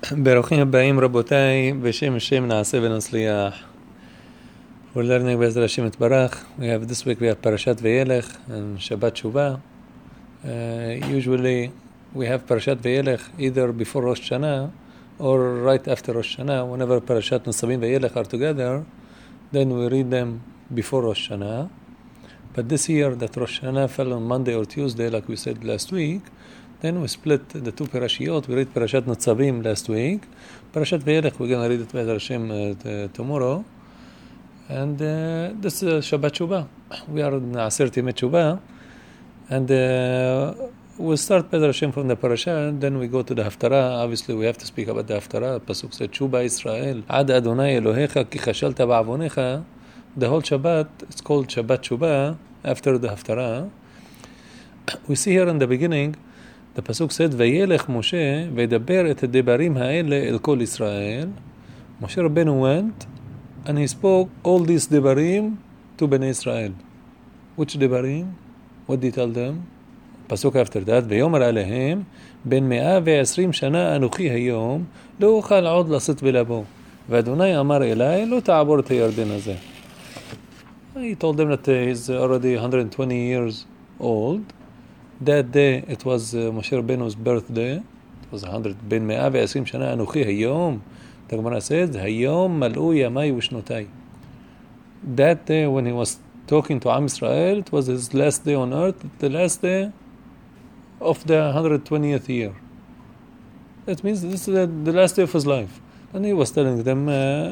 ברוכים הבאים רבותיי, בשם השם נעשה ונצליח. We're learning Be'ezrat Hashem Yitbarach. We have this week we have Parashat Vayelech and Shabbat Shuvah. Usually we have Parashat Vayelech either before Rosh Hashanah or right after Rosh Hashanah. Whenever Parashat Nitzavim Vayelech are together, then we read them before Rosh Hashanah. But this year that Rosh Hashanah fell on Monday or Tuesday, like we said last week, then we split the two parashiyot. We read Parashat Nitzavim last week. Parashat Vayelech we're going to read it Be'ezrat Hashem tomorrow. And this is Shabbat Shuvah. We are in Aser Timei Shuvah. And we'll start Be'ezrat Hashem from the parasha, then we go to the Haftarah. Obviously we have to speak about the Haftarah. Pasuk said, Shuba Israel, Ad Adonai Elohecha ki chashalta ba'avonecha. The whole Shabbat, it's called Shabbat Shuvah, after the Haftarah. We see here in the beginning, the Pasuk said, Vayelech Moshe, Vedaber et debarim ha'ele el kol Israel. Moshe Rabbeinu went, and he spoke all these debarim to Bnei Israel. Which debarim? What did he tell them? Pasuk after that, Veyomer alehem, ben 120 shana anuchi hayom, lo uchal od lasit belabo. V'Adonai amar elai, lo ta'abor et hayarden hazeh. He told them that he's already 120 years old. That day, it was Moshe Rabbeinu's birthday. It was 100, ben 120 shana anuchi hayom. The Gemara says, Hayom mal'u yamai v'shnotai. That day when he was talking to Am Israel, it was his last day on earth, the last day of the 120th year. That means this is the last day of his life. And he was telling them,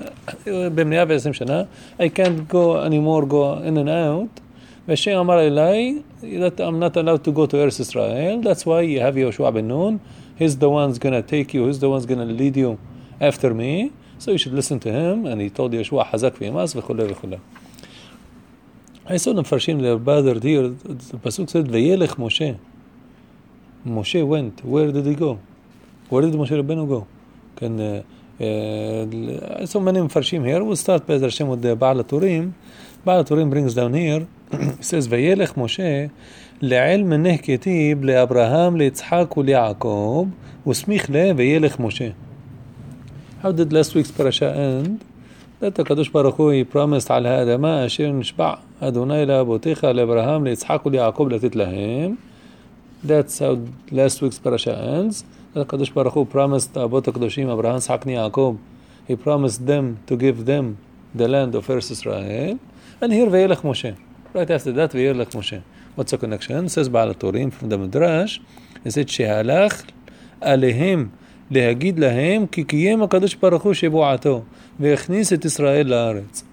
I can't go anymore, go in and out. V'Hashem amar elai, that I'm not allowed to go to Eretz Israel. That's why you have Yoshua ben Nun. He's the one's going to take you. He's the one's going to lead you after me, so you should listen to him. And he told Yeshua, Hazak v'Yemas v'chuleh v'chuleh. I saw them farshim, they're bothered here. The Pasuk said, Vayelech Moshe. Moshe went. Where did he go? Where did Moshe Rabbeinu go? So many farshim here. We'll start Be'ezrat Hashem with the Baal HaTurim. Baal HaTurim brings down here, he says, Vayelech Moshe le'el meneh ketib le'Abraham le'Yitzhak u'le'Yaakov u'smich le Vayelech Moshe. How did last week's parasha end? That HaKadosh Baruch Hu, he promised על האדמה אשר נשבע אדוני לאבותיך לאברהם ליצחק וליעקב לתת להם. That's how last week's parasha ends. That HaKadosh Baruch Hu promised Avot HaKadoshim, Abraham, Yitzhak, Yaakov. He promised them to give them the land of Eretz Israel. And here Vayelech Moshe. Right after that, Vayelech Moshe. What's the connection? It says Baal HaTurim from the Midrash. He said, שהלך עליהם להגיד להם כי קיים הקדוש ברוך הוא שבועתו והכניס את ישראל לארץ.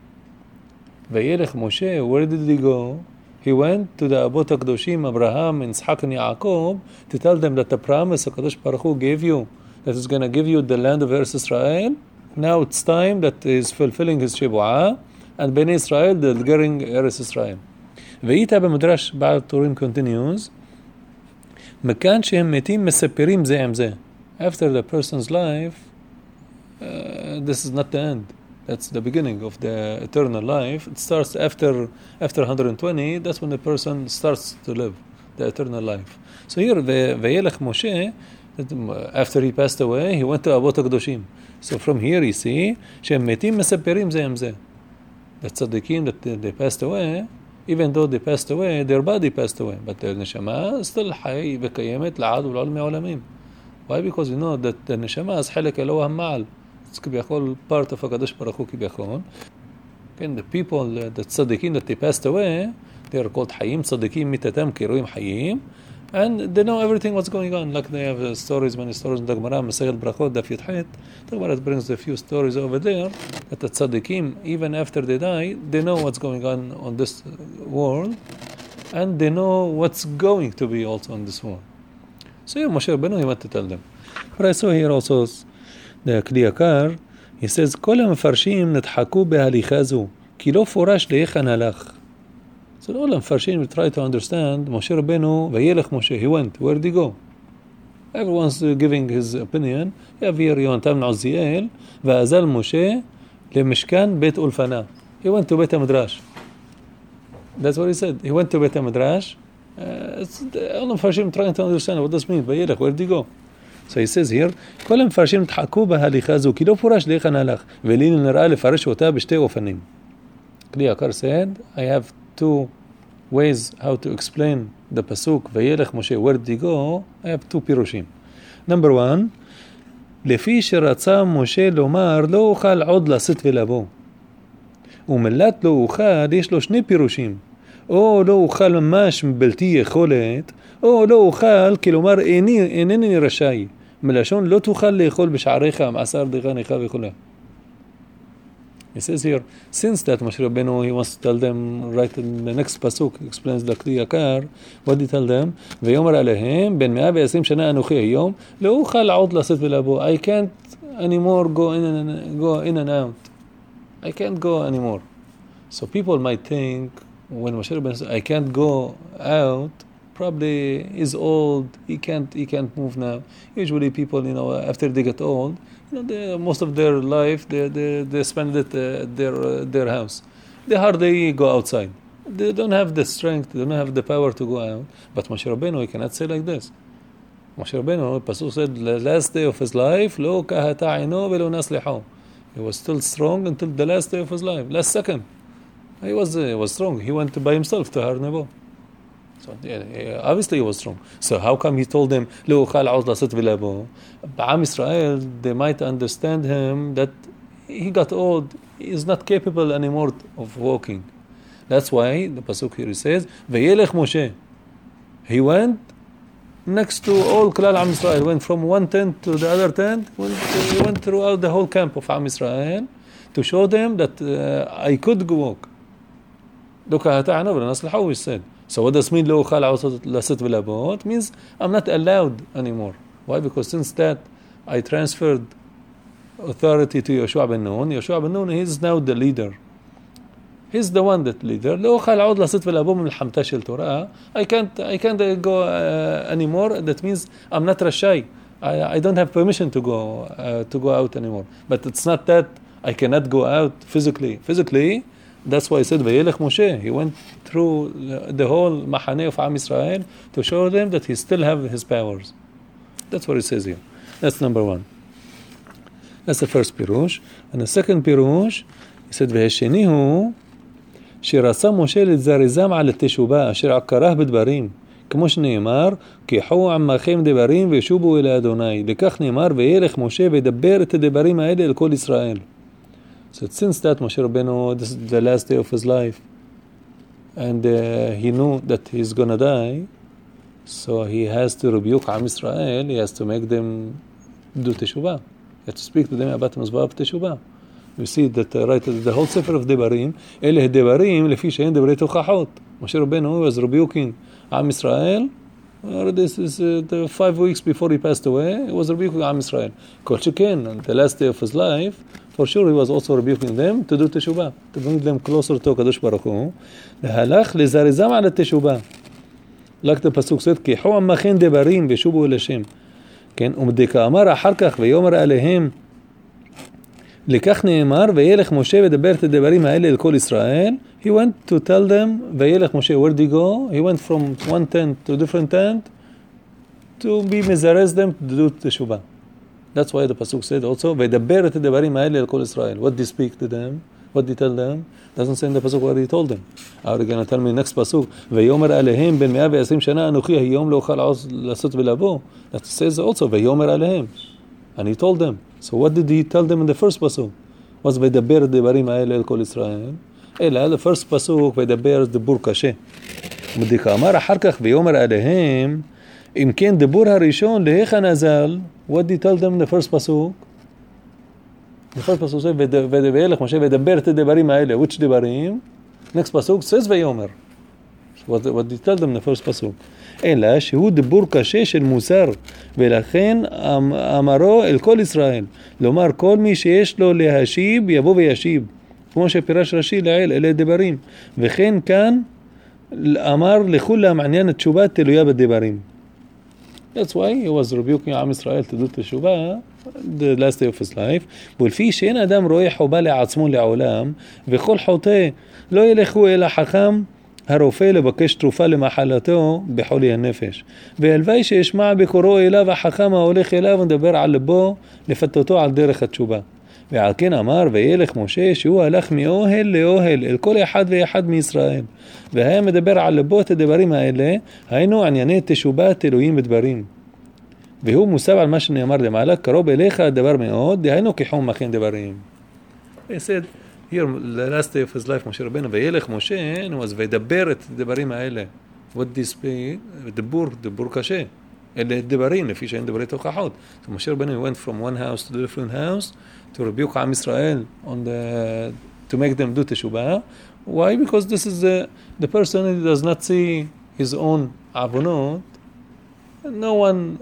וילך משה, where did he go? He went to the אבות הקדושים, Abraham, Yitzhak and Yaakov, to tell them that the promise הקדוש ברוך הוא gave you, that is going to give you the land of Eretz Israel. Now it's time that he is fulfilling his שבועה, and בני ישראל, they're getting Eretz Israel. ואיתה במדרש בעל טורים continues, מכאן שהם מתים מספרים זה עם זה. After the person's life, this is not the end. That's the beginning of the eternal life. It starts after 120. That's when the person starts to live the eternal life. So here, Vayelech Moshe, after he passed away, he went to Avot HaKadoshim. So from here you see, שהם מתים מספרים זה עם זה. The tzaddikim that they passed away, even though they passed away, their body passed away, but their neshama still حي וקיימת לעד ולעולמי עולמים. Why? Because you know that the neshama is חלק אלוה המעל. It's כביכול part of HaKadosh Baruch Hu כביכול. The people, the tzaddikim that they passed away, they are called חיים, tzaddikim mitatem kiruim חיים, and they know everything what's going on. Like they have stories, many stories in the Gemara, Masechet Brachot, Daf Yud Het. The Gemara brings a few stories over there, that the tzaddikim, even after they die, they know what's going on this world, and they know what's going to be also on this world. So here Moshe Rabbeinu, he went to tell them. But I saw here also the Kli Yakar, he says, כל המפרשים נדחקו בהליכה זו, כי לא פורש להיכן הלך. So all המפרשים will try to understand, Moshe Rabbeinu, וילך Moshe, he went, where did he go? Everyone's giving his opinion. You have here יונתן בן עוזיאל, ואזל משה למשכן בית אולפנה. He went to בית המדרש. That's what he said. He went to בית המדרש. All of Hashim trying to understand what this means. Vayelech, where did he go? So he says here, כל המפרשים התחקו בהליכה הזו, כי לא פורש דרך הנהלך, ולי נראה לפרש אותה בשתי אופנים. כלי יקר said, I have two ways how to explain the pasuk, וילך משה, where did he go? I have two פירושים. Number one, לפי שרצה משה לומר, לא אוכל עוד לשאת ולבוא. ומלת לא אוכל, יש לו שני פירושים. או לא אוכל ממש בלתי יכולת, או לא אוכל, כלומר אינני רשאי. מלשון לא תוכל לאכול בשעריך, מעשר דגניך וכו'. He says here, since that Moshe Rabbeinu, he wants to tell them right in the next pasuk, explains the כלי יקר, what did he tell them? ויאמר עליהם, בין 120 שנה אנוכי היום, לא אוכל עוד לשאת ולבוא. I can't anymore go in and out. I can't go anymore. So people might think, when Moshe Rabbeinu says, I can't go out, probably he's old, he can't move now. Usually people, after they get old, most of their life they spend it at their house. They hardly go outside. They don't have the strength, they don't have the power to go out. But Moshe Rabbeinu, he cannot say like this. Moshe Rabbeinu, Pasuk said, the last day of his life, lo kahata aino velo naslihu. He was still strong until the last day of his life, last second. He was strong. He went by himself to Har Nebo. So obviously he was strong. So how come he told them, lo ukhal aud lasit vilabo? Ba'am Israel, they might understand him that he got old. He is not capable anymore of walking. That's why the pasuk here says, vayelech Moshe. He went next to all Klal Am Israel. Went from one tent to the other tent. He went throughout the whole camp of Am Israel to show them that I could go walk. He said. So what does mean lo ukhal lasit vilabot? Means I'm not allowed anymore. Why? Because since that I transferred authority to Yoshua ben Nun. Yoshua ben Nun is now the leader. He's the one that leader. lo ukhal aud lasit vilabot min hamta shel Torah. I can't go anymore. That means I'm not rashai. I don't have permission to go out anymore. But it's not that I cannot go out physically. That's why I said Vayelech Moshe. He went through the whole Mahaneh of Am Israel to show them that he still have his powers. That's what it says here. That's number one. That's the first pirush. And the second pirush, he said והשני הוא שרצה משה לזרזם על התשובה אשר עקרah בדברים. כמו שנאמר, קיחו עמכם דברים וישובו אל אדוני. לכך נאמר, וילך משה וידבר את הדברים האלה אל כל ישראל. So since that Moshe Rabbeinu, this is the last day of his life, and he knew that he's gonna die, so he has to rebuke Am Israel. He has to make them do teshuvah. He has to speak to them about mizvah of teshuvah. We see that right the whole sefer of Devarim, Eleh Devarim, lefi she'en devrei tochachot. Moshe Rabbeinu was rebuking Am Israel. This is the 5 weeks before he passed away. He was rebuking Am Israel. Kol sheken, on the last day of his life, for sure he was also rebuking them to do teshuvah, to bring them closer to Kadosh Baruch Hu. והלך לזרזם על התשובה. Like the pasuk said, קיחו עמכם דברים ושובו אל השם. כן, ומדכאמר אחר כך ויאמר עליהם, לכך נאמר, וילך משה ודבר את הדברים האלה אל כל ישראל. He went to tell them, וילך משה, where did he go? He went from one tent to a different tent to be מזרז them to do teshuvah. That's why the pasuk said also, וידבר את הדברים האלה אל כל ישראל. What did he speak to them? What did he tell them? Doesn't say in the pasuk what he told them. Are you going to tell me next pasuk, ויאמר עליהם בין 120 שנה אנוכי היום לא אוכל עוד לעשות ולבוא. That says also, ויאמר עליהם. And he told them. So what did he tell them in the first pasuk? Was וידבר את הדברים האלה אל כל ישראל. אלא, the first pasuk, וידבר דיבור קשה. ומדכאמר אחר כך ויאמר עליהם, אם כן דיבור הראשון להיכן אזל. What did he tell them in the first pasuk? The first pasuk says, וילך משה וידבר את הדברים האלה. Which דברים? Next pasuk says ויאמר. What did he tell them in the first pasuk? אלא שהוא דיבור קשה של מוסר, ולכן אמרו אל כל ישראל. לומר, כל מי שיש לו להשיב, יבוא וישיב. כמו שפירש רש"י לעיל, אלה דברים. וכן כאן אמר לכולם עניין התשובה תלויה בדברים. That's why he was rebuking Am Israel to do teshuvah the last day of his life. ולפי שאין אדם רואה חובה לעצמו לעולם, וכל חוטא לא ילכו אל החכם הרופא לבקש תרופה למחלתו בחולי הנפש. והלוואי שישמע בקוראו אליו החכם ההולך אליו ונדבר על ליבו לפתותו על דרך התשובה. ועל כן אמר וילך משה שהוא הלך מאוהל לאוהל אל כל אחד ואחד מישראל. והיה מדבר על ליבו את הדברים האלה, היינו ענייני תשובת אלוהים בדברים. והוא מוסב על מה שנאמר למעלה, קרוב אליך הדבר מאוד, דהיינו כחום מכין דברים. He said, here, the last day of his life, משה רבנו, וילך משה, was וידבר את הדברים האלה. What this be? דיבור קשה. אלה דברים, לפי שאין דברי תוכחות. So משה רבנו went from one house to the different house to rebuke עם ישראל to make them do תשובה. Why? Because this is the person who does not see his own עוונות. No one,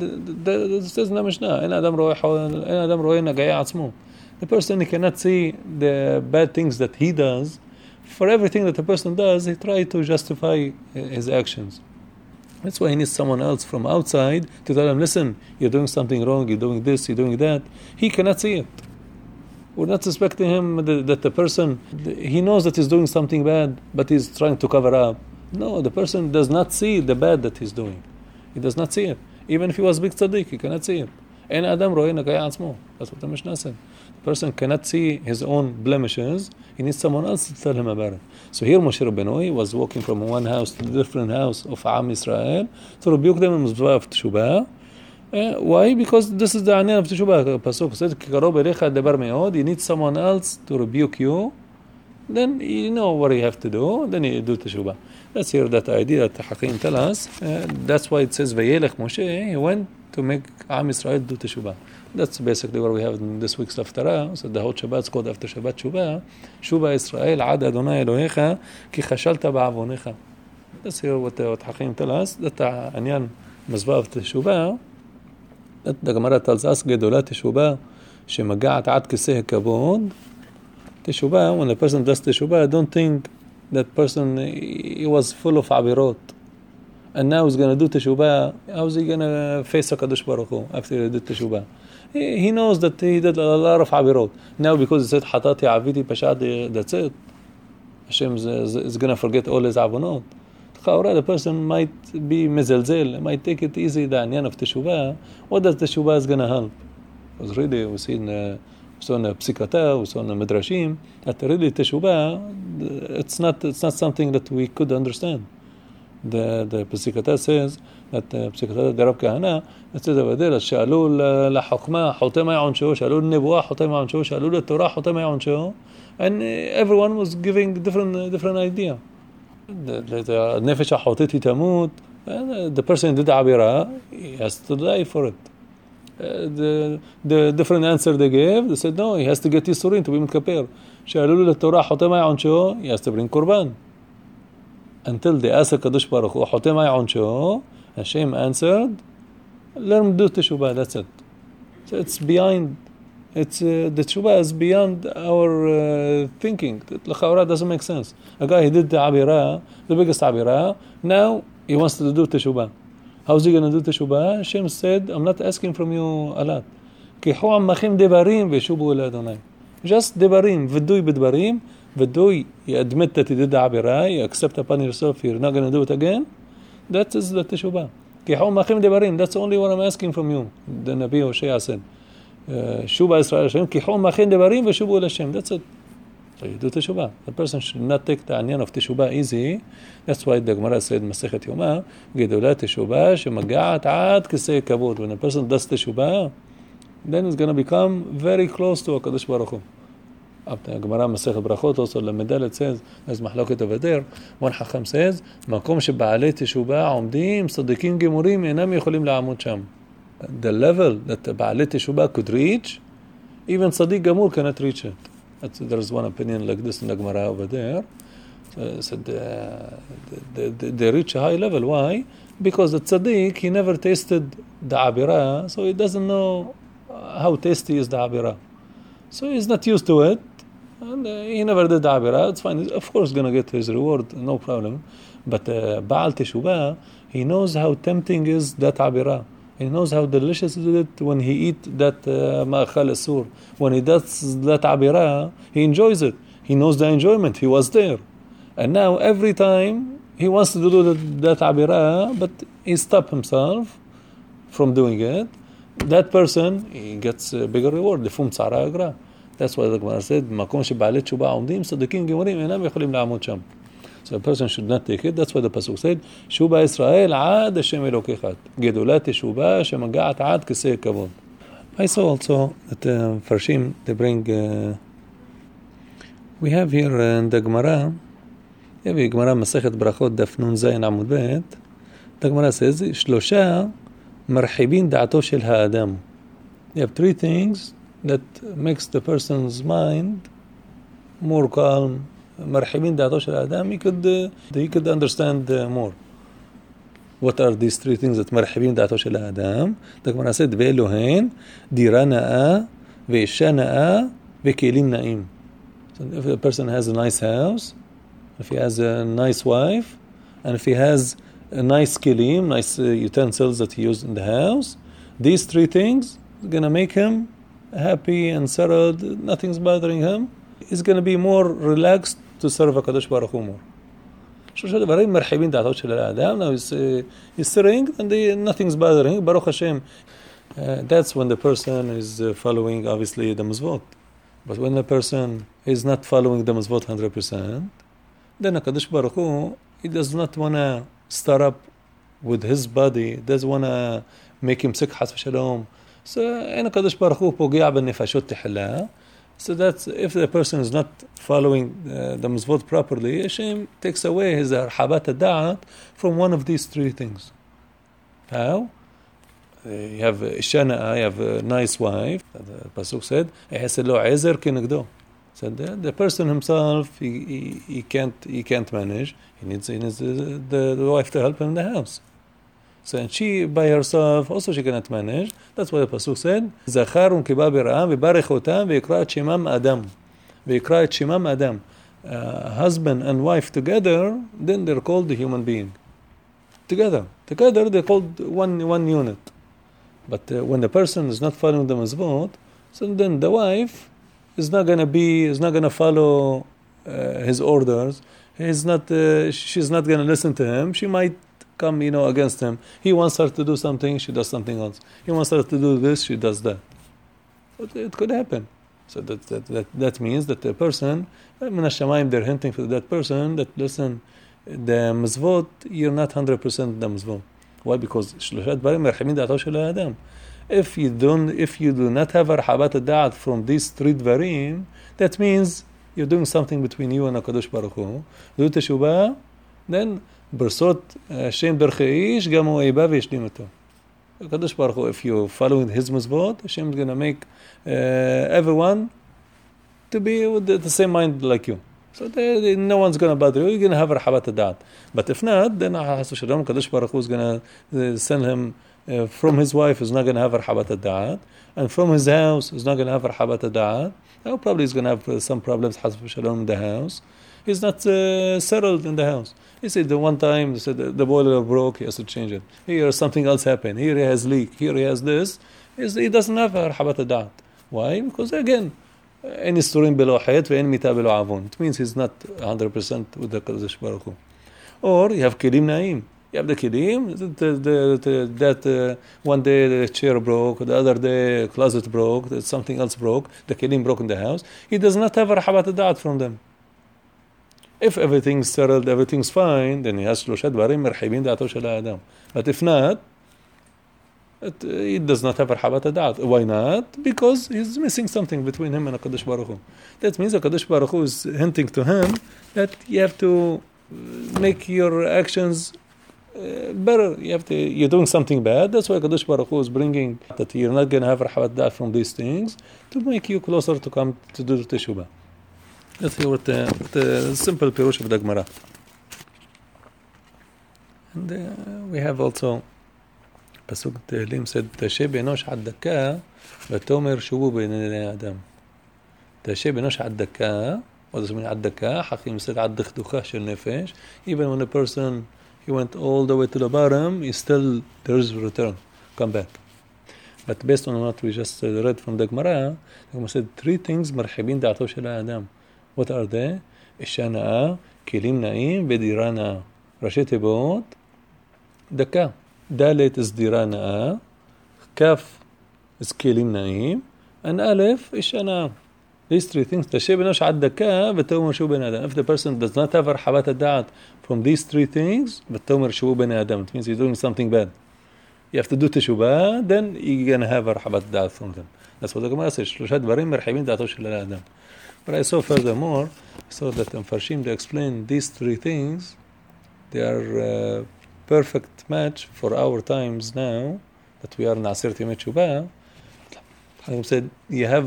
זה says למשנה, אין אדם רואה נגעי עצמו. The person he cannot see the bad things that he does. For everything that a person does, he tries to justify his actions. That's why he needs someone else from outside to tell him, listen, you're doing something wrong, you're doing this, you're doing that. He cannot see it. We're not suspecting him that the person, he knows that he's doing something bad, but he's trying to cover up. No, the person does not see the bad that he's doing. He does not see it. Even if he was big tzaddik, he cannot see it. אין אדם רואה נגעי עצמו. That's what the Mishnah said. The person cannot see his own blemishes. He needs someone else to tell him about it. So here Moshe Rabbeinu was walking from one house to the different house of Am Israel to rebuke them in Mizvah of Teshuvah. Why? Because this is the Anyan of Teshuvah. Pasuk said, קרוב אליך הדבר מאוד. You need someone else to rebuke you. Then you know what you have to do. Then you do Teshuvah. That's here that idea that Hakim tell us. That's why it says, וילך Moshe. He went to make Am Israel do Teshuvah. That's basically what we have in this week's Haftarah. So the whole Shabbat is called after Shabbat Teshuvah. Shuva Israel Ad Adonai Elohecha Ki Chashalta Ba'avonecha. That's here what Hakim tell us. That Anyan Mizvah of Teshuvah. That the Gemara tells us Gedola Teshuvah שמגעת עד כיסא הכבוד. Teshuvah, when a person does Teshuvah, don't think that person he was full of avirot. And now he's going to do Teshuvah. How's he going to face HaKadosh Baruch Hu after he did Teshuvah? He knows that he did a lot of avirot. Now because he said, Hatati Aviti Pashad, that's it. Hashem is going to forget all his avonot. The person might be mezelzel, might take it easy, the anyan of Teshuvah. What does Teshuvah is going to help? Because really, we see in Psikata, we saw in Midrashim, that really Teshuvah, it's not something that we could understand. The Psikata says that Psikata Garab Kahana, it says over there, שאלו לחוכמה, חוטא מה עונשו, שאלו לנבואה, חוטא מה עונשו, שאלו לתורה, חוטא מה עונשו, and everyone was giving different idea. The nefesh החוטאת היא תמות, the person who did עבירה, he has to die for it. The different answer they gave, they said no, he has to get yisurin to be מתכפר. שאלו לתורה, חוטא מה עונשו, he has to bring korban. Until they asked Kadosh Baruch Hu, חוטא מה עונשו, Hashem answered, let him do Teshuvah, that's it. So it's beyond, the Teshuvah is beyond our thinking. L'chaura doesn't make sense. A guy, he did the Abirah, the biggest Abirah, now he wants to do Teshuvah. How's he going to do Teshuvah? Hashem said, I'm not asking from you a lot. Kihu ammachim devarim veshubu el Adonai. Just devarim, v'dui b'dvarim, v'dui, you admit that you did the Abirah, you accept upon yourself, you're not going to do it again. That is the Teshuvah. Kihu ammachim devarim, that's only what I'm asking from you. The Nabi Hosea said, Shuba Israel Hashem, Kihu ammachim devarim veshubu el Hashem. That's it. So you do Teshuvah. The person should not take the anyan of Teshuvah easy. That's why the Gemara said, Masechet Yoma, Gedola Teshuvah, Shemaga'at Ad Kisei Kabod. When a person does Teshuvah, then it's going to become very close to HaKadosh Baruch Hu. After Gemara Masechet Brachot, also Lamedal, it says, there's Mahloket over there, one Hacham says, Makom Sheba'alei Teshuvah, Omdim, Sadikim Gemurim, Enam Yecholim La'amud Sham. The level that the Ba'alei Teshuvah could reach, even Sadiq Gemur cannot reach it. There's one opinion like this in the Gemara over there. So they reach a high level. Why? Because the tzaddik, he never tasted the abira, so he doesn't know how tasty is the abira. So he's not used to it, and he never did the abira. It's fine. He's of course going to get his reward, no problem. But Baal Teshuvah, he knows how tempting is that abira. He knows how delicious is it when he eat that ma'achal asur. When he does that abira, he enjoys it. He knows the enjoyment. He was there. And now every time he wants to do that abirah, but he stops himself from doing it, that person, he gets a bigger reward. לפום צערה אגרה. That's why the Gemara said, מקום שבעלי תשובה עומדים, צדיקים גמורים אינם יכולים לעמוד שם. So a person should not take it. That's why the Pasuk said, שובה ישראל עד השם אלוקיך. גדולת תשובה שמגעת עד כיסא כבוד. I saw also that Farshim, they bring, we have here in the Gemara, Gemara Masechet Brachot Daf Nun Zayin Amud Bet, the Gemara says, שלושה מרחיבים דעתו של האדם. You have three things that makes the person's mind more calm. מרחיבים דעתו של האדם, he could understand more. What are these three things that מרחיבים דעתו של האדם? The Gemara said, ואלו הן, דירה נאה, ואישה נאה, וכלים נאים. So if a person has a nice house, if he has a nice wife, and if he has a nice kelim, nice utensils that he used in the house, these three things are going to make him happy and settled, nothing's bothering him. He's going to be more relaxed to serve HaKadosh Baruch Hu more. שלושה דברים מרחיבים דעתו של האדם. Now he's sitting and nothing's bothering, Baruch Hashem. That's when the person is following, obviously, the mitzvot. But when the person is not following the mitzvot 100%, then HaKadosh Baruch Hu, he does not want to start up with his body, doesn't want to make him sick, חס ושלום. So, אין HaKadosh Baruch Hu פוגע בנפשות תחילה. So that if the person is not following the mitzvot properly, Hashem takes away his arhabat da'at from one of these three things. How? You have Shana, you have a nice wife. The Pasuk said, so the person himself, he can't manage. He needs the wife to help him in the house. So and she by herself also she cannot manage. That's why the Pasuk said, זכר ונקבה ברעם וברך אותם ויקרא את שמם אדם. ויקרא את שמם אדם. Husband and wife together, then they're called the human being. Together they're called one unit. But when the person is not following the mitzvot, so then the wife is not going to follow his orders. She's not going to listen to him. She might come, against him. He wants her to do something, she does something else. He wants her to do this, she does that. But it could happen. So that means that the person, min hashamayim, they're hinting for that person that, listen, the mitzvot, you're not 100% the mitzvot. Why? Because שלושה דברים מרחיבים דעתו של האדם. If you do not have הרחבת הדעת from these three דברים, that means you're doing something between you and HaKadosh Baruch Hu. Do teshuvah, then ברסות השם דרכי איש, גם הוא איבה וישלים אותו. הקדוש ברוך הוא, if you following his mitzvot, Hashem is going to make everyone to be with the same mind like you. So no one's going to bother you. You're going to have רחבת הדעת. But if not, then הקדוש ברוך הוא is going to send him from his wife, is not going to have רחבת הדעת, and from his house is not going to have רחבת הדעת. Now probably he's going to have some problems חס ושלום in the house. He's not settled in the house. He said the one time the boiler broke, he has to change it. Here something else happened. Here he has leak. Here he has this. He doesn't have הרחבת הדעת. Why? Because again, אין יסורים בלא חטא ואין מיתה בלא עוון. It means he's not 100% with the Kadosh Baruch Hu. Or you have kelim naim. You have the kelim, that one day the chair broke, the other day the closet broke, something else broke, the kelim broke in the house. He does not have הרחבת הדעת from them. If everything's settled, everything's fine, then he has שלושה דברים מרחיבים דעתו של האדם. But if not, it does not have הרחבת הדעת. Why not? Because he's missing something between him and HaKadosh Baruch Hu. That means HaKadosh Baruch Hu is hinting to him that you have to make your actions better. You're doing something bad. That's why HaKadosh Baruch Hu is bringing that you're not going to have הרחבת דעת from these things to make you closer to come to do the teshuvah. Let's hear what the simple pirush of the Gemara. And we have also Pasuk Tehillim said, תשב אנוש עד דקה ותאמר שובו בעיני האדם. תשב אנוש עד דקה, what does it mean עד דקה? חכמים said עד דכדוכה של נפש. Even when a person, he went all the way to the bottom, there is return, come back. But based on what we just read from the Gemara, the Gemara said three things מרחיבים דעתו של האדם. What are they? אישה נאה, كليم نائم بדירה נאה. ראשי תיבות, דקה. ד' is דירה נאה, כ' is כלים נאים, and א' is הנאה. These three things, תשב בנוש עד דקה ותאמר שהוא בן אדם. If the person does not have הרחבת הדעת from these three things, ותאמר שהוא בן אדם, it means you're doing something bad. You have to do תשובה, then you're gonna have הרחבת הדעת from them. That's what the Gemara says, שלושה דברים מרחיבים דעתו של האדם. But I saw furthermore, I saw that המפרשים, they explain these three things, they are a perfect match for our times now, that we are in עשרת ימי תשובה. I said, you have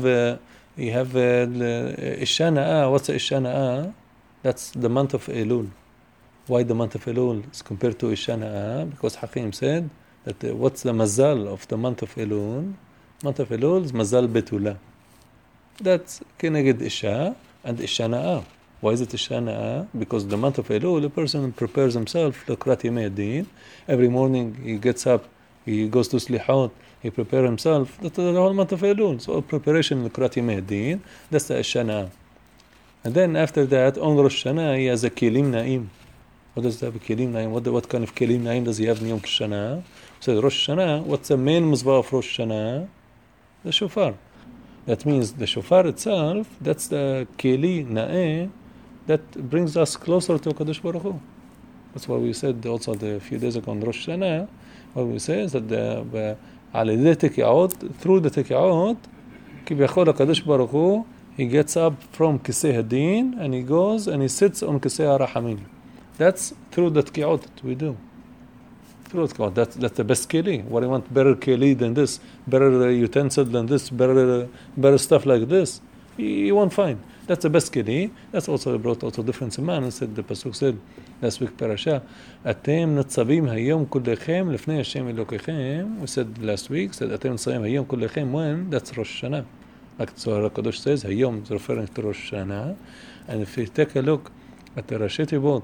Isha Na'ah. What's Isha Na'ah? That's the month of Elul. Why the month of Elul is compared to Isha Na'ah? Because Hakim said that what's the mazal of the month of Elul? Month of Elul is mazal betula. That's Keneged Isha and Isha Na'ah. Why is it Isha Na'ah? Because the month of Elul, a person prepares himself לקראת ימי הדין. Every morning he gets up, he goes to Slihot, he prepares himself. That's the whole month of Elul. So preparation לקראת ימי הדין, that's the Isha Na'ah. And then after that, on Rosh Hashanah, he has a Kelim Na'im. What does that have? Kelim Na'im? What kind of Kelim Na'im does he have in Yom Kishanah? So Rosh Hashanah, what's the main mizvah of Rosh Hashanah? The shofar. That means the shofar itself, that's the Keli Na'eh that brings us closer to Kadosh Baruch Hu. That's what we said also a few days ago on Rosh Hashanah. What we say is that על ידי תקיעות, through the תקיעות, כביכול הקדוש ברוך הוא, he gets up from כיסא הדין, and he goes and he sits on כיסא הרחמים. That's through the תקיעות that we do. Through the תקיעות. That's the best keli. What do you want? Better keli than this, better utensil than this, better stuff like this. You won't find. That's the best keli. That's also brought also different siman. And said the pasuk said last week parasha, אתם ניצבים היום כולכם לפני השם אלוקיכם. We said last week, said אתם ניצבים היום כולכם. When? That's Rosh Hashanah. Like the Zohar HaKadosh says, היום is referring to Rosh Hashanah. And if you take a look at the ראשי תיבות,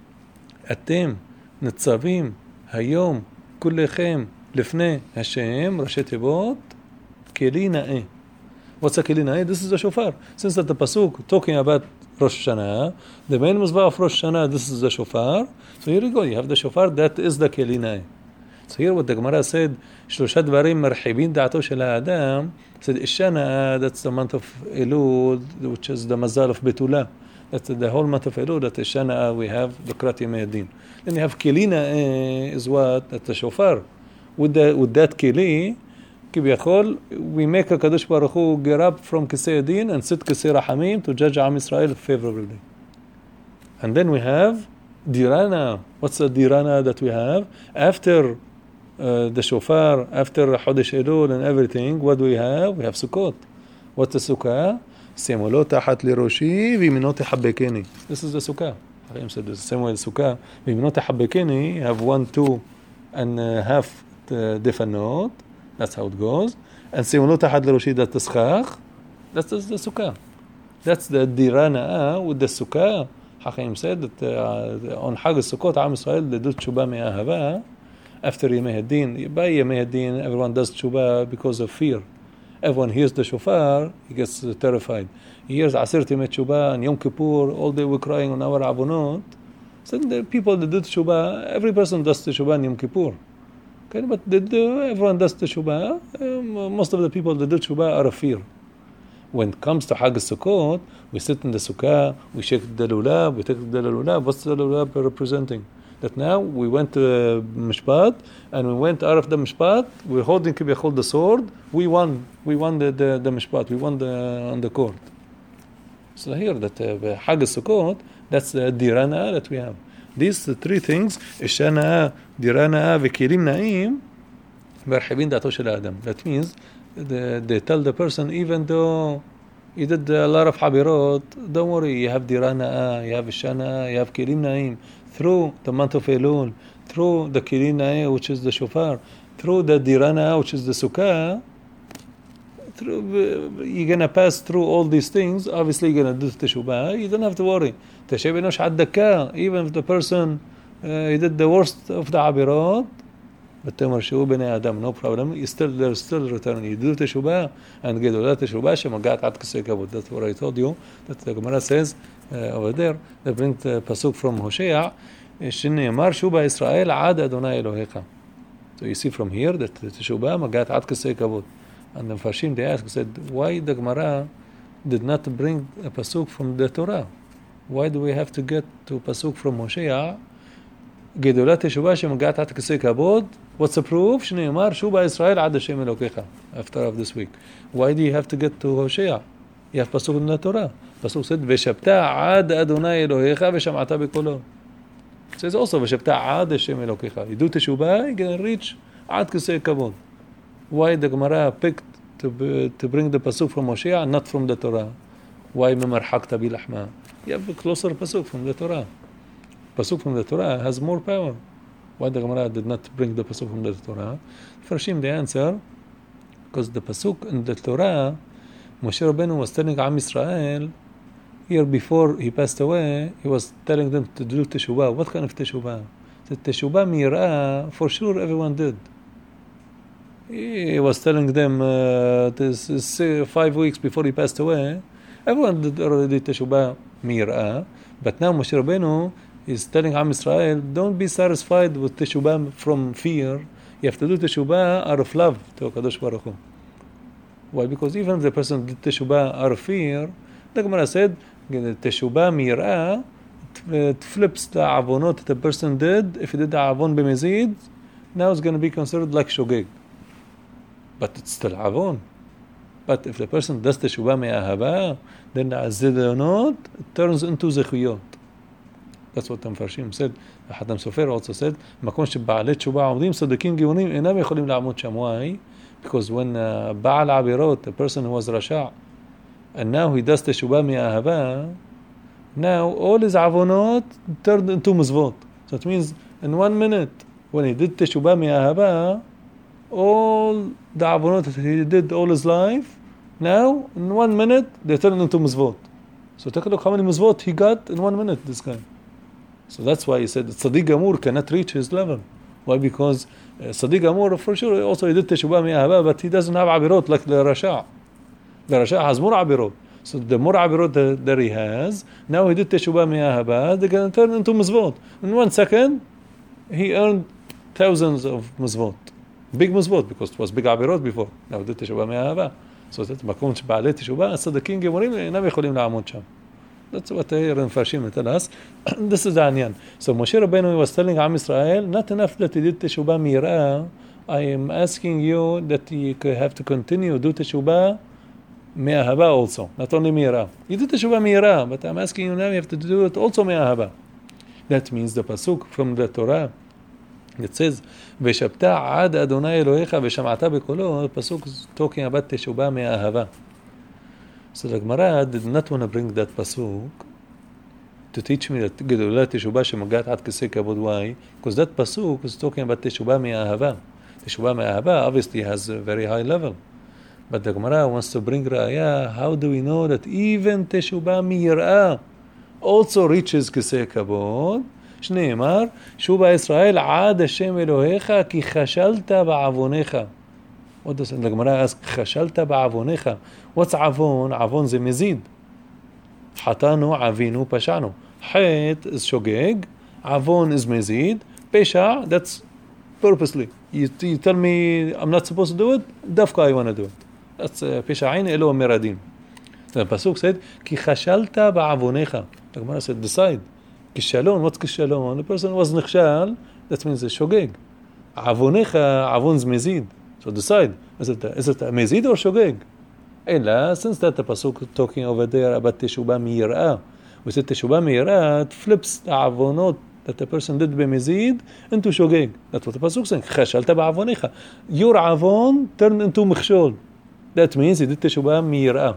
אתם ניצבים היום כולכם לפני השם, ראשי תיבות, כלי נאה. What's a keli na'eh? This is the shofar. Since that the pasuk talking about Rosh Hashanah, the main mizvah of Rosh Hashanah, this is the shofar. So here you go. You have the shofar. That is the keli na'eh. So here what the Gemara said, שלושה דברים מרחיבים דעתו של האדם. Said Isha Na'ah, that's the month of Elul, which is the mazal of Betula. That's the whole month of Elul. That Isha Na'ah we have לקראת ימי הדין. Then you have keli na'eh is what? That's the shofar. With that keli, כביכול, we make הקדוש ברוך הוא get up from כיסא הדין and sit כיסא רחמים to judge עם ישראל favorably. And then we have דירה נאה. What's the דירה נאה that we have? After the shofar, after חודש אלול and everything, what do we have? We have סוכות. What's the סוכה? שימו לו תחת לראשי וימינו תחבקני. This is the סוכה. חיים said this. שימו אל סוכה וימינו תחבקני, have 1, 2 and half דפנות. That's how it goes. And שימו תחת לראשי דת תסכך. That's the sukkah. That's the דירה נאה with the sukkah. חכמים said that on חג הסוכות עם ישראל they do תשובה מאהבה. After ימי הדין, by ימי הדין everyone does תשובה because of fear. Everyone hears the shofar, he gets terrified. He hears עשרת ימי תשובה and Yom Kippur, all day we're crying on our עוונות. So the people that do תשובה, every person does תשובה in Yom Kippur. Okay, but everyone does teshubah. Most of the people that do teshubah are of fear. When it comes to Hag Sukkot, we sit in the sukkah, we shake the lulab, we take the lulab. What's the lulab representing? That now we went to Mishpat, and we went out of the Mishpat, we're holding Kibyachol the sword, we won the Mishpat, we won on the court. So here, that Hag Sukkot, that's the dirana that we have. These three things, Isha Na'ah, דירה נאה וכלים נאים, מרחיבים דעתו של האדם. That means, they tell the person, even though you did a lot of حبيرات, don't worry, you have דירה נאה, you have Isha Na'ah, you have כלים נאים. Through the month of Elul, through the כלים נאה, which is the shofar, through the דירה נאה, which is the sukkah, you're going to pass through all these things. Obviously, you're going to do teshubah. You don't have to worry. תשב אנוש עד דקה, even if the person he did the worst of the عبيرات, ותאמר שהוא בני אדם, no problem, they're still returning. You do teshubah and גדולת teshubah שמגעת עד כיסא כבוד. That's what I told you, that the Gemara says over there, they bring the pasuk from Hosea, שנאמר שובה ישראל עד אדוני אלוהיך. So you see from here that the teshubah מגעת עד כיסא כבוד. And the Mfarshim, they asked, said, why the Gemara did not bring a pasuk from the Torah? Why do we have to get to pasuk from Hosea? גדולת תשובה שמגעת עד כיסא כבוד. What's the proof? שנאמר שובה ישראל עד השם אלוקיך. After of this week. Why do you have to get to Hosea? You have pasuk in the Torah. pasuk said ושבתה עד אדוני אלוהיך ושמעת בקולו. It says also ושבתה עד השם אלוקיך. You do תשובה, you can reach עד כיסא כבוד. Why the Gemara picked to bring the pasuk from Hosea, not from the Torah? Why ממרחקת בי לחמה? You have a closer pasuk from the Torah. Pasuk from the Torah has more power. Why the Gemara did not bring the pasuk from the Torah? Farshim, the answer, because the pasuk in the Torah, Moshe Rabbeinu was telling Am Yisrael, here before he passed away, he was telling them to do teshubah. What kind of teshubah? The teshubah mir'ah, for sure everyone did. He was telling them this is 5 weeks before he passed away, everyone did already teshubah mir'ah, but now Moshe Rabbeinu is telling Am Yisrael, don't be satisfied with teshubah from fear. You have to do teshubah out of love to HaKadosh Baruch Hu. Why? Because even if the person did teshubah out of fear, the Gemara said, teshubah mir'ah, it flips the avonot that the person did. If he did the avon b'mezid, now it's going to be considered like shogeg. But it's still avon. But if the person does teshubah me'ahava, then the azidonot turns into zechuyot. That's what the Mfarshim said. Hatam Sofer also said, מקום שבעלי תשובה עומדים, צדיקים גאונים אינם יכולים לעמוד שם. Why? Because when בעל עבירות, the person who was rasha, and now he does teshubah me'ahava, now all his avonot turned into mizvot. So it means in 1 minute, when he did teshubah me'ahava, all the avonot that he did all his life, now in 1 minute they turn into mizvot. So take a look how many mizvot he got in 1 minute, this guy. So that's why he said Tzaddik Gamur cannot reach his level. Why? Because Tzaddik Gamur, for sure, also he did teshubah me'ahava, but he doesn't have abirot like the Rasha. The Rasha has more abirot. So the more abirot that he has, now he did teshubah me'ahava, they're going to turn into mizvot. In 1 second, he earned thousands of mizvot. Big mizvot, because it was big abirot before. Now he did teshubah me'ahava. So that's מקום שבעלי תשובה, הצדיקים גמורים אינם יכולים לעמוד שם. That's what the Mfarshim tell us. This is the Anyan. So Moshe Rabbeinu was telling Am Yisrael, not enough that he did teshubah mir'ah, I am asking you that you have to continue do teshubah me'ahava also, not only mir'ah. You do teshubah mir'ah, but I'm asking you now you have to do it also me'ahava. That means the pasuk from the Torah, it says, ושבתה עד אדוני אלוהיך ושמעת בקולו, the pasuk is talking about teshubah me'ahava. So the Gemara did not want to bring that pasuk to teach me that גדולת תשובה שמגעת עד כיסא כבוד. Why? Because that pasuk is talking about תשובה מאהבה. תשובה מאהבה obviously has a very high level. But the Gemara wants to bring ראיה, how do we know that even תשובה מיראה also reaches כיסא כבוד? שנאמר, שובה ישראל עד השם אלוהיך כי חשלת בעווניך. What does the Gemara ask? חשלת בעווניך. What's avon? Avon זה מזיד. חטאנו, עווינו, פשענו. חטא is שוגג, avon is מזיד, פשע, that's purposely. You tell me I'm not supposed to do it, דווקא I want to do it. That's פשעין אלו המרדים. The pasuk said, כי חשלת בעווניך. The Gemara said, decide. כישלון, what's כישלון? The person was נכשל, that means it's שוגג. עווניך, avon is מזיד. So decide, is it a mezid or shogeg? Ella, since that the pasuk talking over there about teshubah mir'ah, we said teshubah mir'ah, it flips the avonot that the person did b'mezid into shogeg. That's what the pasuk saying. Chashalta ba'avonecha. Your avon turned into mechshol. That means he did teshubah mir'ah.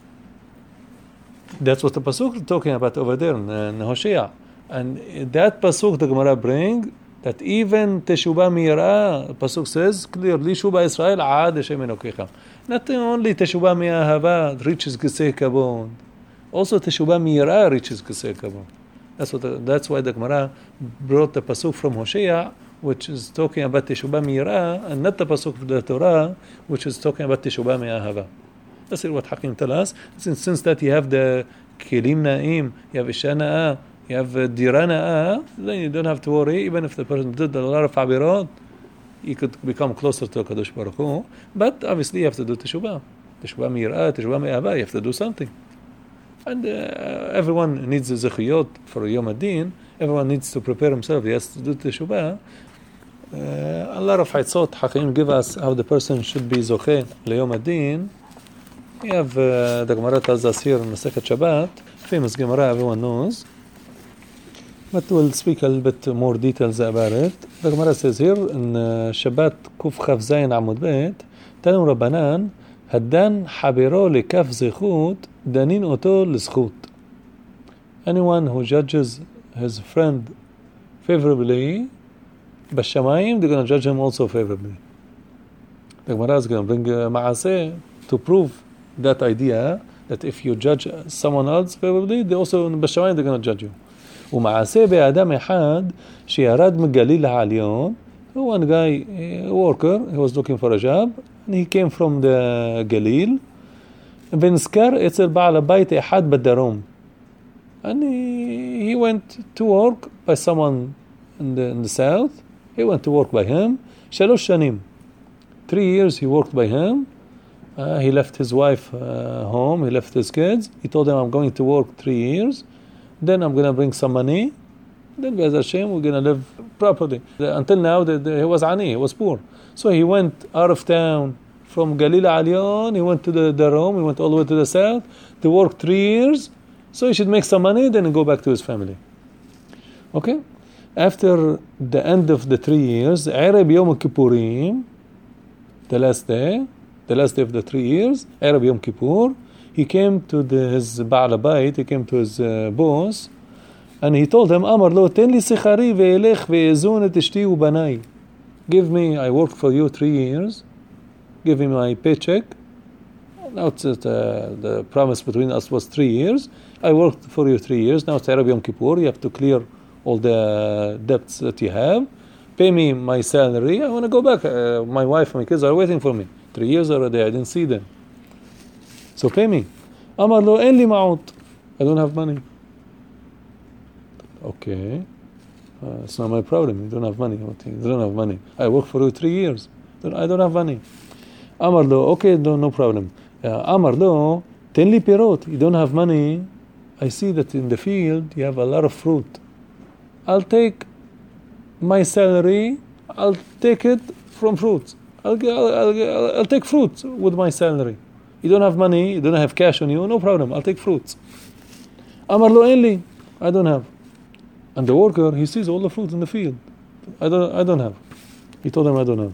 That's what the pasuk talking about over there in Hosea. And that pasuk the Gemara bring, that even teshubah mir'ah, pasuk says clearly, שובה ישראל עד השם אלוקיך. Not only teshubah me'ahava reaches kisei kabod, also teshubah mir'ah reaches kisei kabod. That's why the Gemara brought the pasuk from Hosea which is talking about Teshuvah Me'ira, and not the pasuk of the Torah, which is talking about Teshuvah Me'ahava. That's what Hakim tell us. Since that you have the Kelim Na'im, you have Isha Na'ah, you have Dira Na'ah, then you don't have to worry. Even if the person did a lot of Abirot, you could become closer to Kadosh Baruch Hu. But obviously you have to do Teshuvah. Teshuvah Me'ira, Teshuvah Me'ahava, you have to do something. And everyone needs a Zechiyot for Yom Adin. Everyone needs to prepare himself. He has to do Teshuvah. A lot of Haitzot Hakim give us how the person should be Zocheh LeYom Adin. We have the Gemara tells us here in Masechet Shabbat, famous Gemara everyone knows, but we'll speak a little bit more details about it. The Gemara says here in Shabbat Kuf Chaf Zayin Amud Bet, Tanu Rabbanan, Haddan Habiro Lekaf Zechut, Danin Oto L'Zchut. Anyone who judges his friend favorably, Bashamayim, they're going to judge him also favorably. The Gemara is going to bring Ma'aseh to prove that idea that if you judge someone else favorably, they also in Bashamayim they're going to judge you. ומעשה באדם אחד שירד מגליל העליון, one guy, a worker, he was looking for a job, and he came from the גליל, ונזכר אצל בעל הבית אחד בדרום. And he went to work by someone in the south. He went to work by him. 3 שנים. 3 years he worked by him. He left his wife home. He left his kids. He told them, I'm going to work 3 years. Then I'm going to bring some money. Then, Be'ez Hashem, we're going to live properly. Until now, he was ani, he was poor. So he went out of town from Galil Alyon. He went to the Darom. He went all the way to the south to work 3 years. So he should make some money, then go back to his family. Okay? After the end of the 3 years, Arab Yom Kippurim, the last day of the 3 years, Arab Yom Kippur, he came to his Ba'al Bayt, he came to his boss, and he told him, Amar lo, ten li sikhari ve'elech ve'ezun et ishti u'banai. Give me, I worked for you 3 years, give me my paycheck. Now it's, the promise between us was 3 years. I worked for you 3 years. Now it's Arab Yom Kippur. You have to clear all the debts that you have. Pay me my salary. I want to go back. My wife and my kids are waiting for me. 3 years already. I didn't see them. So pay me. Amar lo en li ma'ut. I don't have money. Okay. It's not my problem. You don't have money. You don't have money. I worked for you 3 years. I don't have money. Amar lo. Okay, no problem. Amar lo. Ten li pirot. You don't have money. I see that in the field you have a lot of fruit. I'll take my salary. I'll take it from fruits. I'll take fruits with my salary. You don't have money. You don't have cash on you. No problem. I'll take fruits. Amar lo enli. I don't have. And the worker, he sees all the fruits in the field. I don't have. He told him I don't have.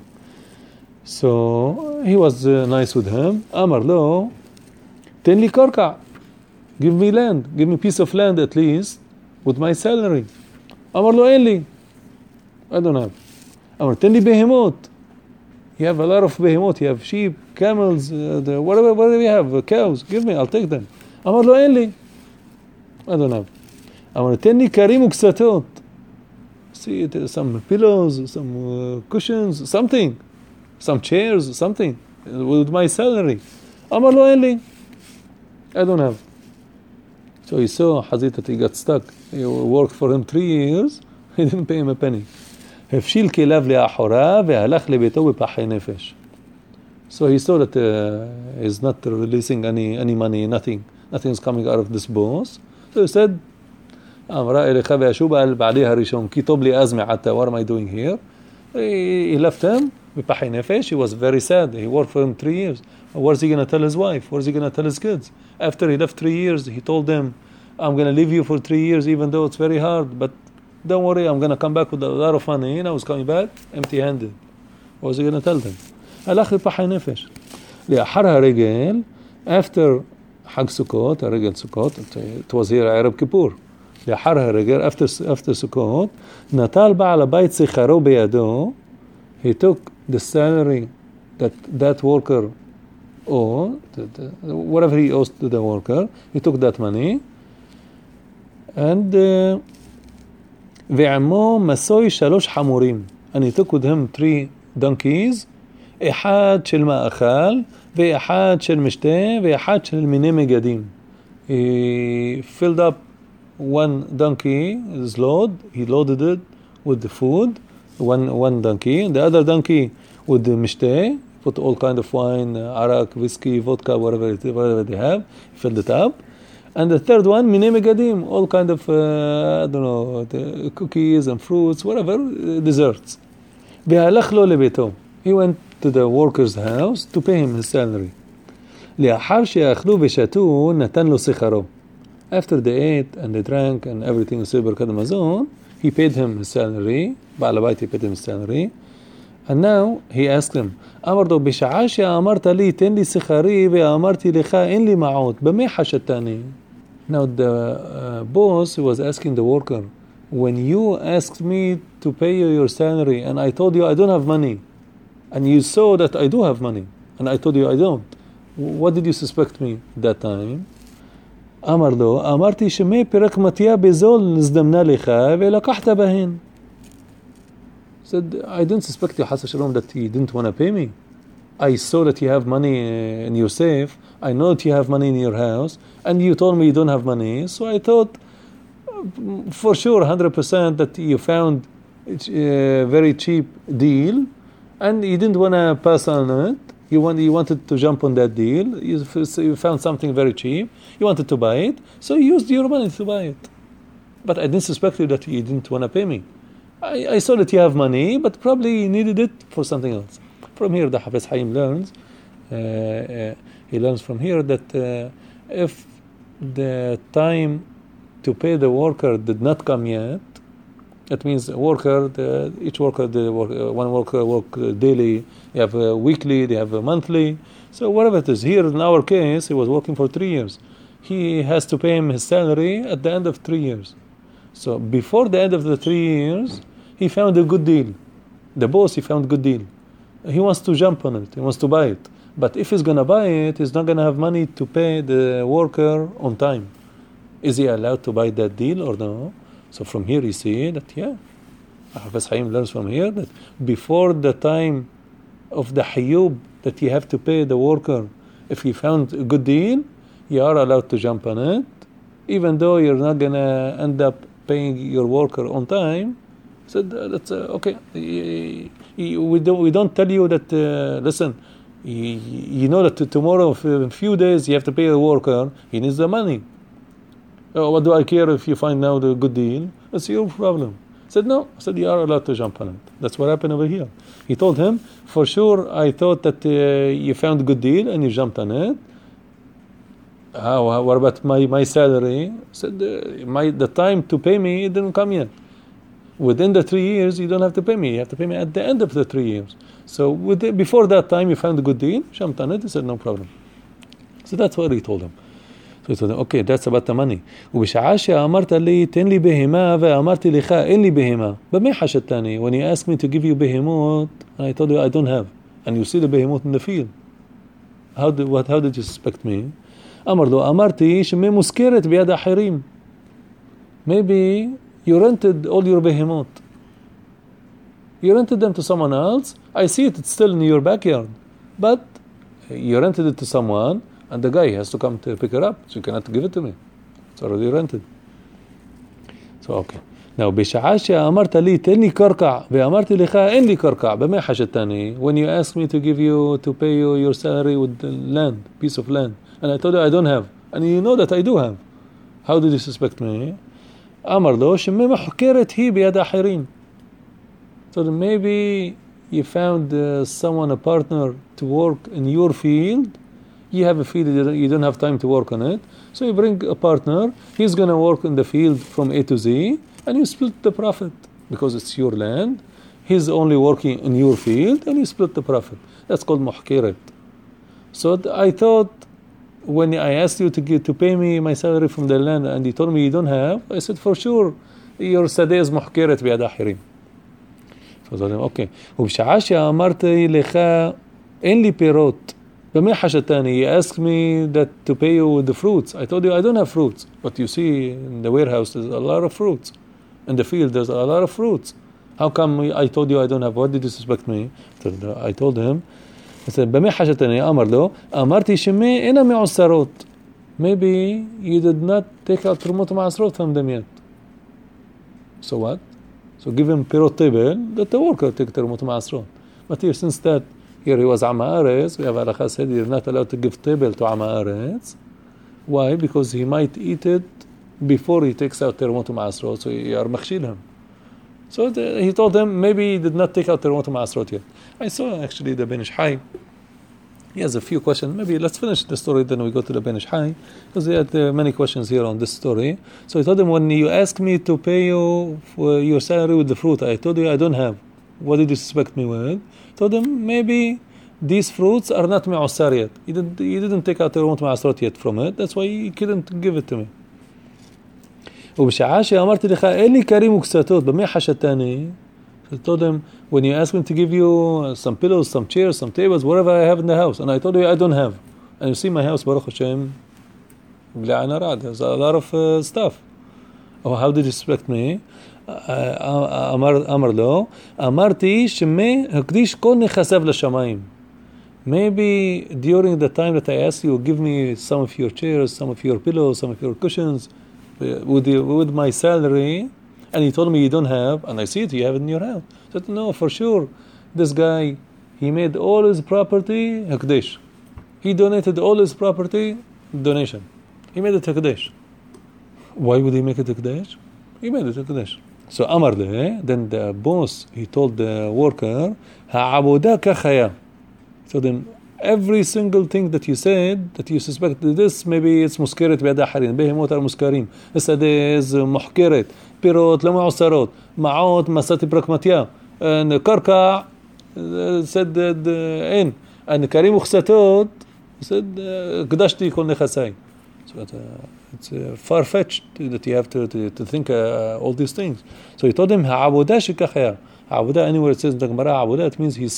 So he was nice with him. Amar lo. Ten li karka. Give me land. Give me a piece of land at least with my salary. Amar lo enli. I don't have. Amar ten li behemot. You have a lot of behemot. You have sheep, camels, whatever you have, cows. Give me. I'll take them. Amar lo enli. I don't have. Amar ten li karim uksatot. See, some pillows, some cushions, something. Some chairs, something. With my salary. Amar lo enli. I don't have. So he saw Hazit that he got stuck. He worked for him 3 years. He didn't pay him a penny. הפשיל כליו לאחורה והלך לביתו בפחי נפש. So he saw that he's not releasing any money, nothing is coming out of this boss. So he said, אמרה אליך וישוב על בעלי הראשון, כי טוב לי אז מעתה, what am I doing here? He left him בפחי נפש. He was very sad. He worked for him 3 years. What's he going to tell his wife? What's he going to tell his kids? After he left 3 years, he told them, I'm going to leave you for 3 years, even though it's very hard, but don't worry, I'm going to come back with a lot of money. And I was coming back empty-handed. What was he going to tell them? הלך לפחי נפש. לאחר הרגל, after חג סוכות, הרגל סוכות, it was here ערב כיפור. לאחר הרגל, after סוכות, נטל בעל הבית שכרו בידו. He took the salary that worker owed, whatever he owes to the worker, he took that money, and ועמו מסוי 3 חמורים. and he took with him 3 donkeys, אחד של מאכל, ואחד של משתה, ואחד של מיני מגדים. He filled up one donkey, his load, he loaded it with the food, one donkey, and the other donkey with the mishteh, put all kind of wine, arak, whiskey, vodka, whatever they have, filled it up. And the third one, minei megadim, all kind of, I don't know, the cookies and fruits, whatever, desserts. והלך לו לביתו. He went to the worker's house to pay him his salary. לאחר שאכלו ושתו, נתן לו שכרו. After they ate and they drank and everything was ברכת המזון, he paid him his salary, בעל הבית he paid him his salary, and now he asked him, אמר לו, בשעה שאמרת לי, תן לי שכרי, ואמרתי לך, אין לי מעות, במה חשדתני? Now the boss was asking the worker, when you asked me to pay you your salary, and I told you I don't have money, and you saw that I do have money, and I told you I don't, what did you suspect me that time? אמר לו, אמרתי שמי פרק מתיה בזול נזדמנה לך ולקחת בהן. Said, I didn't suspect you, Hassan Shalom, that you didn't want to pay me. I saw that you have money in your safe. I know that you have money in your house. And you told me you don't have money. So I thought, for sure, 100% that you found a very cheap deal. And you didn't want to pass on it. You wanted to jump on that deal. You found something very cheap. You wanted to buy it. So you used your money to buy it. But I didn't suspect you that you didn't want to pay me. I saw that you have money, but probably you needed it for something else. From here, the Hafiz Haim learns, he learns from here that if the time to pay the worker did not come yet, that means each worker, one worker work daily, they have a weekly, they have a monthly, so whatever it is. Here in our case, he was working for 3 years. He has to pay him his salary at the end of 3 years. So before the end of the 3 years, he found a good deal. The boss, he found a good deal. He wants to jump on it. He wants to buy it. But if he's going to buy it, he's not going to have money to pay the worker on time. Is he allowed to buy that deal or no? So from here you see that, yeah, Hafiz Haim learns from here that before the time of the hayyub that you have to pay the worker, if you found a good deal, you are allowed to jump on it, even though you're not going to end up paying your worker on time. So that's okay. We don't tell you that, listen, you know that tomorrow, in a few days, you have to pay the worker. He needs the money. What do I care if you find now the good deal? That's your problem. I said, no. I said, you are allowed to jump on it. That's what happened over here. He told him, for sure, I thought that you found a good deal and you jumped on it. What about my salary? I said, the time to pay me, it didn't come yet. Within the 3 years, you don't have to pay me. You have to pay me at the end of the 3 years. So before that time, you found a good deal, jumped on it. He said, no problem. So that's what he told him. So he told him, okay, that's about the money. ובשעה שאמרת לי, תן לי בהמה, ואמרתי לך, אין לי בהמה. במה חשדתני? When you asked me to give you behemoth, I told you I don't have. And you see the behemoth in the field. How did you suspect me? אמר לו, אמרתי שמי מוזכרת ביד אחרים. Maybe you rented all your behemoth. You rented them to someone else. I see it, it's still in your backyard. But you rented it to someone, and the guy has to come to pick it up. So you cannot give it to me. It's already rented. So, okay. Now, בשעה שאמרת לי, תן לי קרקע, ואמרתי לך, אין לי קרקע, במה חשדתני? When you asked me to pay you your salary with the land, piece of land, and I told you I don't have, and you know that I do have. How did you suspect me? אמר לו, שמי מחוקרת היא ביד אחרים. So maybe you found someone, a partner, to work in your field. You have a field, you don't have time to work on it. So you bring a partner, he's going to work in the field from A to Z, and you split the profit because it's your land. He's only working in your field, and you split the profit. That's called muhkirat. So I thought, when I asked you to pay me my salary from the land, and you told me you don't have, I said, for sure, your sadeh is muhkirat ביד אחרים. So I said, okay. ובשעה שאמרתי לך, אין לי פירות. במה חשדתני? You asked me that to pay you with the fruits. I told you I don't have fruits. But you see, in the warehouse, there's a lot of fruits. In the field, there's a lot of fruits. How come I told you I don't have? What did you suspect me? I told him, I said, במי חשתני? אמר לו, אמרתי שמי אינה מעושרות. Maybe you did not take out תרומות ומעשרות from them yet. So what? So give him פירות table that the worker take תרומות ומעשרות. But here, since that, here he was עם הארץ, we have הלכה said you're not allowed to give table to עם הארץ. Why? Because he might eat it before he takes out תרומות ומעשרות, so you are מכשיל him. So he told them maybe he did not take out תרומות ומעשרות yet. I saw actually the Ben Ish Hai. He has a few questions. Maybe let's finish the story, then we go to the Ben Ish Hai, because he had many questions here on this story. So he told him, when you asked me to pay you for your salary with the fruit, I told you I don't have. What did you suspect me with? I told him maybe these fruits are not معصر yet. He didn't take out ترمות معصرات yet from it. That's why he couldn't give it to me. ובשעה שאמרתי לך אין לי כרים וקסתות, במי חשתני? I told him, when you asked me to give you some pillows, some chairs, some tables, whatever I have in the house, and I told you I don't have. And you see my house, Baruch Hashem, there's a lot of stuff. Oh, how did you suspect me? אמר לו, אמרתי שמי הקדיש כל נכסיו לשמיים. Maybe during the time that I asked you, give me some of your chairs, some of your pillows, some of your cushions, with my salary, and he told me you don't have, and I see it, you have it in your house. I said, no, for sure. This guy, he made all his property Hekdesh. He donated all his property, donation. He made it Hekdesh. Why would he make it Hekdesh? He made it Hekdesh. So Amar le, then the boss, he told the worker, Ha'abuda kachaya. So then every single thing that you said, that you suspect this, maybe it's muskeret ביד האחרים, בהמות על מוזכרים, השדה זה מוחקרת, פירות לא מעושרות, מעות מסעתי פרקמטיה, קרקע, said אין, כרים וכסתות, said קדשתי כל נכסיי. So it's far-fetched that you have to think all these things. So he told him, העבודה שכך היה. העבודה, anywhere it says in the Gemara, העבודה, it means he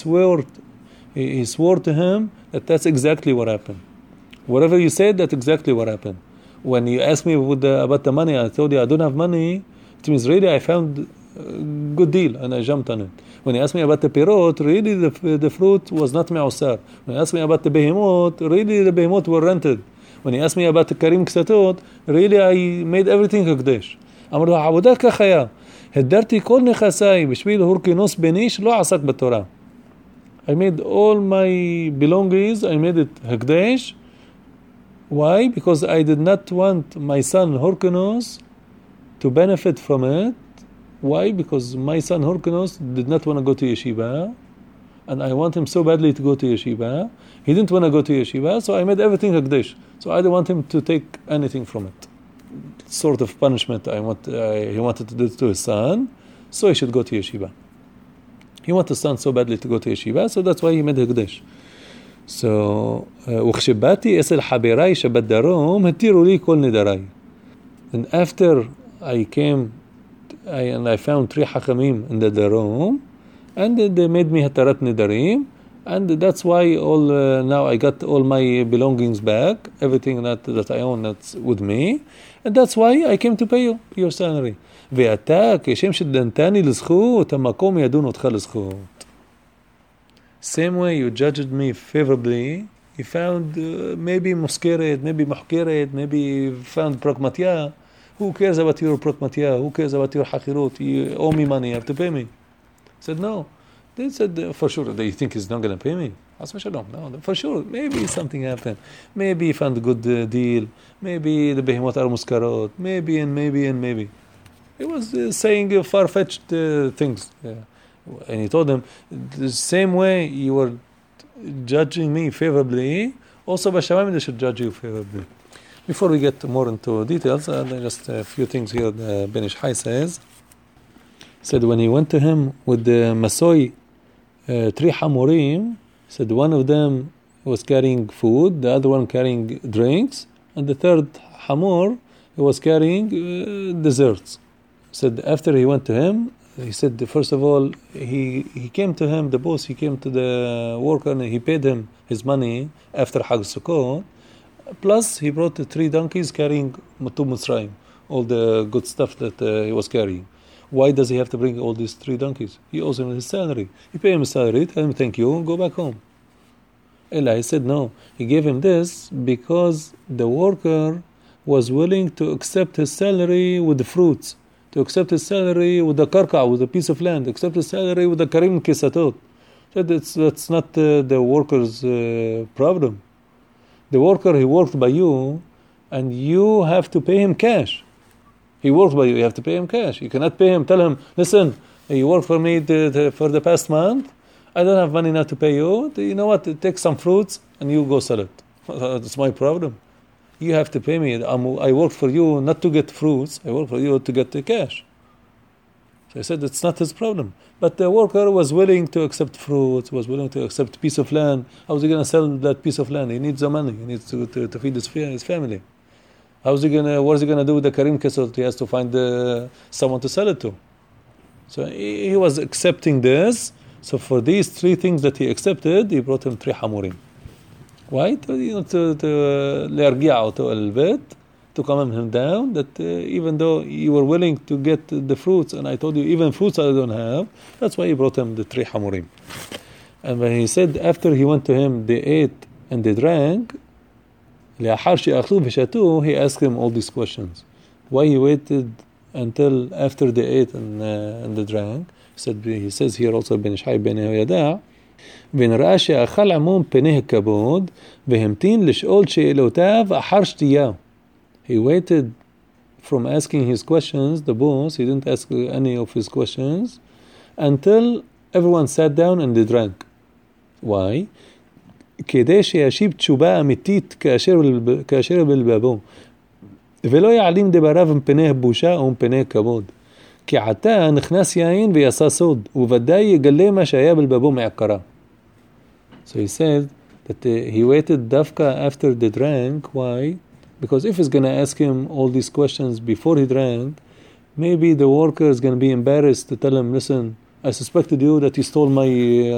swore to him that that's exactly what happened. Whatever you said, that's exactly what happened. When you asked me about the money, I told you I don't have money, it means really I found a good deal and I jumped on it. When you asked me about the pirot, really the fruit was not me'usar. When you asked me about the behemot, really the behemot were rented. When you asked me about the karim ksatot, really I made everything hekdesh. אמר לו, העבודה כך היה. הדרתי כל נכסיי בשביל הורקינוס בני שלא עסק בתורה. I made all my belongings, I made it Hekdesh. Why? Because I did not want my son Horkenos to benefit from it. Why? Because my son Horkenos did not want to go to yeshiva, and I want him so badly to go to yeshiva. He didn't want to go to yeshiva, so I made everything Hekdesh. So I didn't want him to take anything from it. Sort of punishment he wanted to do to his son, so he should go to yeshiva. He wanted his son so badly to go to yeshiva, so that's why he made Hekdesh. So, וכשבאתי אצל חבריי שבדרום, התירו לי כל נדריי. And after I came, and I found three חכמים in the Darom, and they made me hatarat nidarim, and that's why now I got all my belongings back, everything that I own that's with me, and that's why I came to pay you your salary. ואתה, כשם שדנתני לזכות, המקום ידון אותך לזכות. Same way you judged me favorably, you found maybe muskeret, maybe muhkeret, maybe you found pragmatya. Who cares about your pragmatya? Who cares about your hachirut? You owe me money, you have to pay me. I said, no. They said, for sure, they think he's not going to pay me. No, for sure, maybe something happened. Maybe he found a good deal. Maybe the behemot are muskarot. Maybe. He was saying far-fetched things. Yeah. And he told them, the same way you were judging me favorably, also Bashamayim they should judge you favorably. Before we get more into details, just a few things here. The Ben Ish Hai said when he went to him with the Masoi, three Hamurim, said one of them was carrying food, the other one carrying drinks, and the third Hamur was carrying desserts. Said after he went to him, he said first of all he came to him, the boss, he came to the worker and he paid him his money after Hag Sukkot, plus he brought the three donkeys carrying Mutu Mitzrayim, all the good stuff that he was carrying. Why does he have to bring all these 3 donkeys? He owes him his salary. He pay him his salary, tell him thank you, and go back home. He said no. He gave him this because the worker was willing to accept his salary with the fruits, to accept his salary with the karka, with a piece of land, accept his salary with the karim kisatot. That's not the worker's problem. The worker, he worked by you, and you have to pay him cash. He worked by you, you have to pay him cash. You cannot pay him, tell him, listen, you worked for me for the past month, I don't have money now to pay you. You know what, take some fruits and you go sell it. That's my problem. You have to pay me. I worked for you not to get fruits, I worked for you to get the cash. So I said it's not his problem. But the worker was willing to accept fruits, was willing to accept a piece of land. How is he going to sell that piece of land? He needs the money. He needs to feed his family. What is he going to do with the Karim Kesot? He has to find someone to sell it to. So he was accepting this. So for these 3 things that he accepted, he brought him 3 hamurim. Why? To ليرجعه البيت, to calm him down, that even though you were willing to get the fruits, and I told you even fruits I don't have, that's why he brought him the 3 hamurim. And when he said after he went to him, they ate and they drank, he asked him all these questions. Why he waited until after they ate and they drank? He says here also, Ben Ishai Ben Yehoyada, ונראה שאכל עמום פני הכבוד והמתין לשאול שאלותיו אחר שתייה. He waited from asking his questions, the boss, he didn't ask any of his questions, until everyone sat down and they drank. Why? כדי שישיב תשובה אמיתית כאשר בלבבו, ולא יעלים דבריו מפני הבושה ומפני הכבוד. כי עתה נכנס יין ויעשה סוד, וודאי יגלה מה שהיה בלבבו מעקרה. So he said that he waited dafka after they drank. Why? Because if he's going to ask him all these questions before he drank, maybe the worker is going to be embarrassed to tell him, listen, I suspected you that you stole my,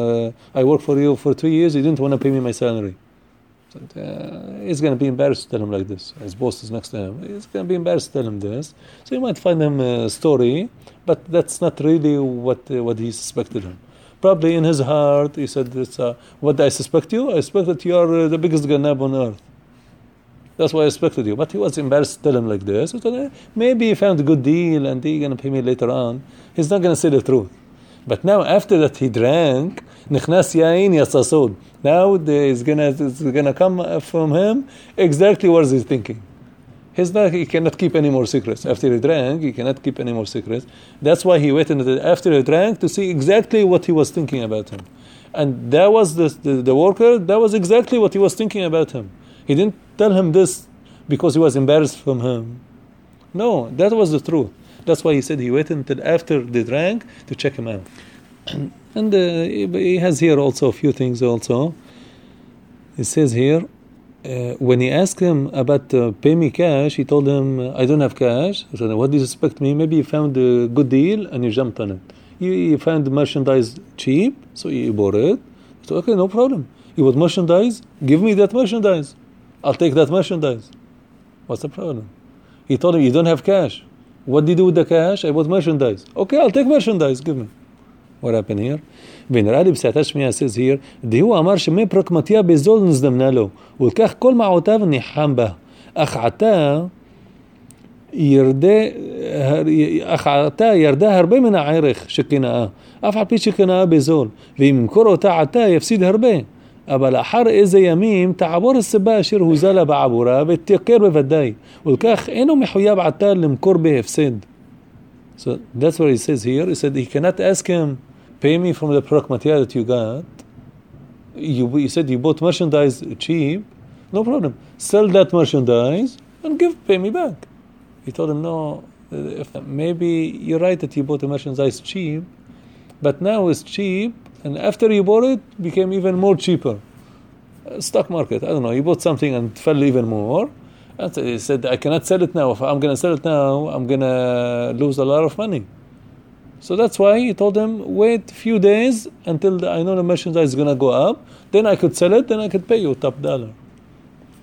I worked for you for 2 years, you didn't want to pay me my salary. So, he's going to be embarrassed to tell him like this. His boss is next to him. He's going to be embarrassed to tell him this. So you might find him a story, but that's not really what he suspected him. Probably in his heart, he said, what I suspect you? I suspect that you are the biggest ganab on earth. That's why I suspected you. But he was embarrassed to tell him like this. He thought, maybe he found a good deal and he's going to pay me later on. He's not going to say the truth. But now, after that he drank, nichnas yain yasasod. Now it's gonna come from him exactly what he's thinking. He cannot keep any more secrets. After he drank, he cannot keep any more secrets. That's why he waited after he drank to see exactly what he was thinking about him. And that was the worker, that was exactly what he was thinking about him. He didn't tell him this because he was embarrassed from him. No, that was the truth. That's why he said he waited until after they drank to check him out. And he has here also a few things also. It says here, when he asked him about pay me cash, he told him, I don't have cash. He said, what do you expect me? Maybe you found a good deal and you jumped on it. You found the merchandise cheap, so you bought it. He said, okay, no problem. You want merchandise? Give me that merchandise. I'll take that merchandise. What's the problem? He told him, you don't have cash. What did you do with the cash? I bought merchandise. Okay, I'll take merchandise. Give me. What happened here? ונראה לי בסעתה שמיעה says here, דהוא אמר שמי פרקמטיה בזול נזדמנה לו, ולקח כל מעותיו ניחם בה. אך עתה ירדה הרבה מן הערך שקנאה, אף על פי שקנאה בזול, ואם ימכור אותה עתה יפסיד הרבה. אבל אחר איזה ימים תעבור הסיבה אשר הוזל לה בעבורה ותייקר בוודאי, ולכך אינו מחויב עתה למכור בהפסד. So that's what he says here. He said he cannot ask him, pay me from the prokmatia that you got. He said you bought merchandise cheap. No problem. Sell that merchandise and pay me back. He told him, no, maybe you're right that you bought the merchandise cheap, but now it's cheap, and after you bought it, became even more cheaper. Stock market, I don't know, you bought something and it fell even more. And he said, I cannot sell it now. If I'm going to sell it now, I'm going to lose a lot of money. So that's why he told him, wait a few days until I know the merchandise is going to go up. Then I could sell it, then I could pay you top dollar.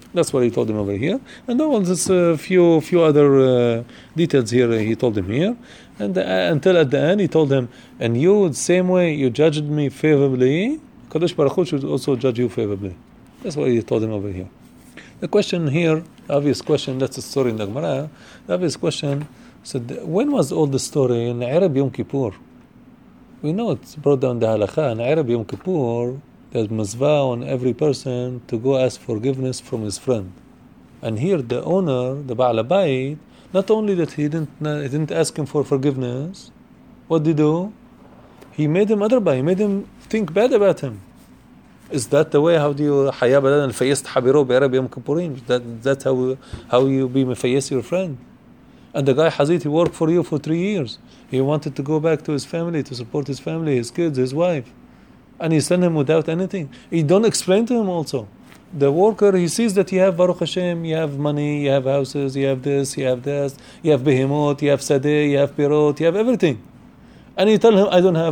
That's what he told him over here. And all this few other details here he told him here. And until at the end he told him, and you, the same way you judged me favorably, Kadosh Baruch Hu should also judge you favorably. That's what he told him over here. The question here, obvious question, that's the story in the Gemara. The obvious question said, when was all the story? In Arab Yom Kippur. We know it's brought down the halakha. In Arab Yom Kippur, there's mazvah on every person to go ask forgiveness from his friend. And here the owner, the Ba'al Bayt, not only that he didn't ask him for forgiveness, what did he do? He made him adrabah, he made him think bad about him. Is that the way? How do you حياة بدل الفيست حبيرو بعرب يوم كبورين? That's how you be مفيس your friend. And the guy Hazit, he worked for you for 3 years. He wanted to go back to his family, to support his family, his kids, his wife. And you send him without anything. You don't explain to him also. The worker, he sees that you have Baruch Hashem, you have money, you have houses, you have this, you have this, you have behemoth, you have sadeh, you have pirot, you have everything. And you tell him, I don't have.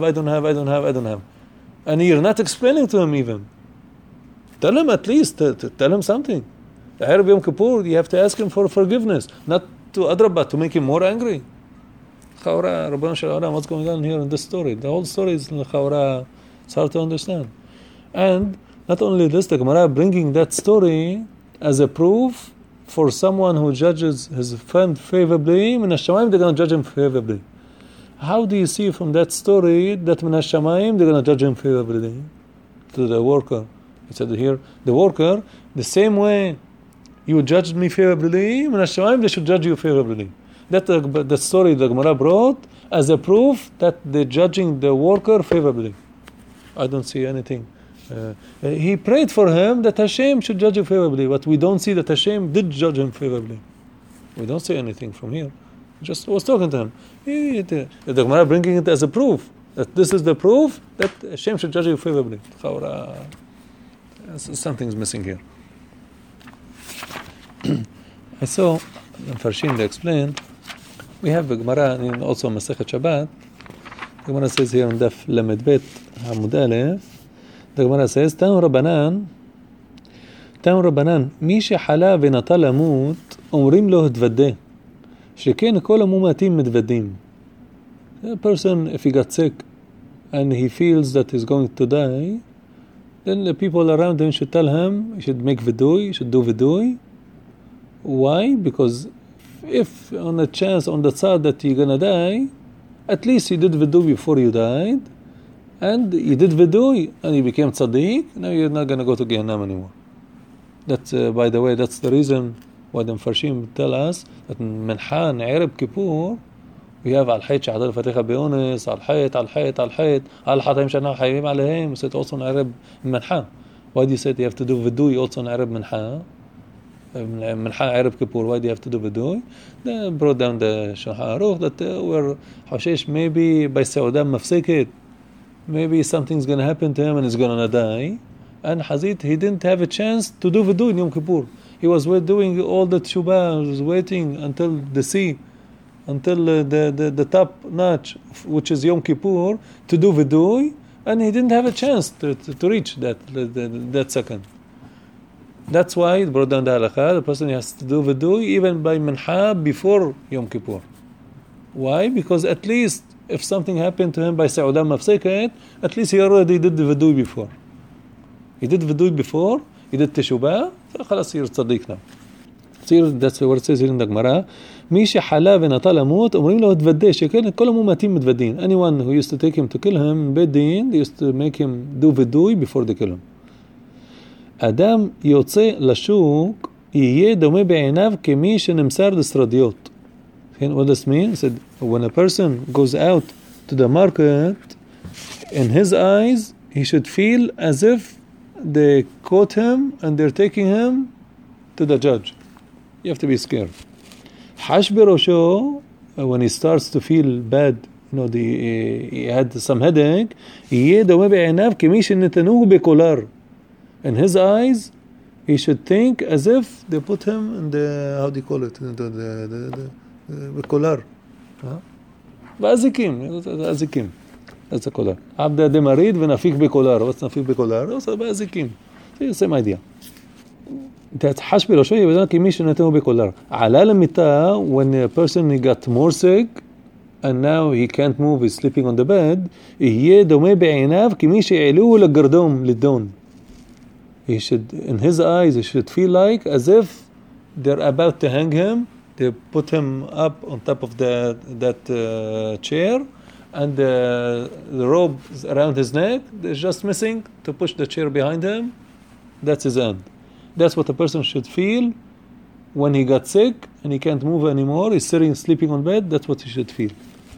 And you're not explaining to him even. Tell him at least, tell him something. The Arab Yom Kippur, you have to ask him for forgiveness, not to adrabah, to make him more angry. Chawra, Rabbanu Shel Olam, what's going on here in this story? The whole story is Chawra, it's hard to understand. And not only this, the Gemara bringing that story as a proof for someone who judges his friend favorably, Min HaShamayim, they're going to judge him favorably. How do you see from that story that Min HaShamayim, they're going to judge him favorably? To the worker. He said here, the worker, the same way you judged me favorably, Min HaShamayim, they should judge you favorably. That story the Gemara brought as a proof that they're judging the worker favorably. I don't see anything. He prayed for him that Hashem should judge him favorably, but we don't see that Hashem did judge him favorably. We don't see anything from here. Just was talking to him. The Gemara bringing it as a proof that this is the proof that Hashem should judge you favorably. Something's missing here. I saw Farshim they explained. We have the Gemara and also Masechet Shabbat. The Gemara says here in Daf Lamed Bet Hamud Aleph. The Gemara says, Tanu Rabbanan, מי שחלה ונטה למות, אומרים לו התוודה, שכן כל המומתים מתוודים. A person, if he got sick and he feels that he's going to die, then the people around him should tell him, he should make vidui, he should do vidui. Why? Because if on a chance, on the side that you're going to die, at least you did vidui before you died, and you did vidui, and you became tzaddik, now you're not going to go to Gehenna anymore. That's, by the way, that's the reason why the Mfarshim tell us that in Mincha, in Arab Kippur, we have Al-Hayt, Shahadar Fatiha Be'onis, Al-Hayt, Al-Hatim Shana Hayim Alayhim, we said also in Arab Mincha. Why do you say you have to do vidui also in Arab Mincha? Mincha Arab Kippur, why do you have to do vidui? They brought down the Shulchan Aruch that were Hashish, maybe by Saudah Mafsikit, maybe something's going to happen to him and he's going to die. And Hazit, he didn't have a chance to do vidui in Yom Kippur. He was doing all the tshubah, he was waiting until the sea, until the top notch, which is Yom Kippur, to do vidui, and he didn't have a chance to reach that second. That's why it brought down the halakha, the person has to do vidui even by minha before Yom Kippur. Why? Because at least if something happened to him by Sa'udah Mafsikat, at least he already did the vidui before. He did vidui before, he did teshubah, so خلاص you're tzaddik now. So that's what it says here in the Gemara. מי שחלה ונטה למות, אומרים לו התוודה, שכן כל המומתים מתוודין. Anyone who used to take him to kill him, בית דין, they used to make him do vidui before they kill him. אדם יוצא לשוק, יהיה דומה בעיניו כמי שנמסר לסרדיות. What does this mean? He said, when a person goes out to the market, in his eyes, he should feel as if they caught him and they're taking him to the judge. You have to be scared. Hash berosho, when he starts to feel bad, he had some headache, יהיה דומה בעיניו כמי שנתנוהו בקולר. In his eyes, he should think as if they put him in the, how do you call it, the collar. באזיקים, באזיקים. That's the collar. עבד דמריד ונפיק בקולר. What's נפיק בקולר? Also באזיקים. Same idea. תתחשבי לו שויה, וזה כמי שנתנו בקולר. עלה למיטה, when a person got more sick, and now he can't move, he's sleeping on the bed, יהיה דומה בעיניו כמי שהעלו לגרדום, לדון. He should, in his eyes, he should feel like as if they're about to hang him. They put him up on top of that chair, and the rope is around his neck. They're just missing to push the chair behind him. That's his end. That's what a person should feel when he got sick and he can't move anymore. He's sitting, sleeping on bed. That's what he should feel.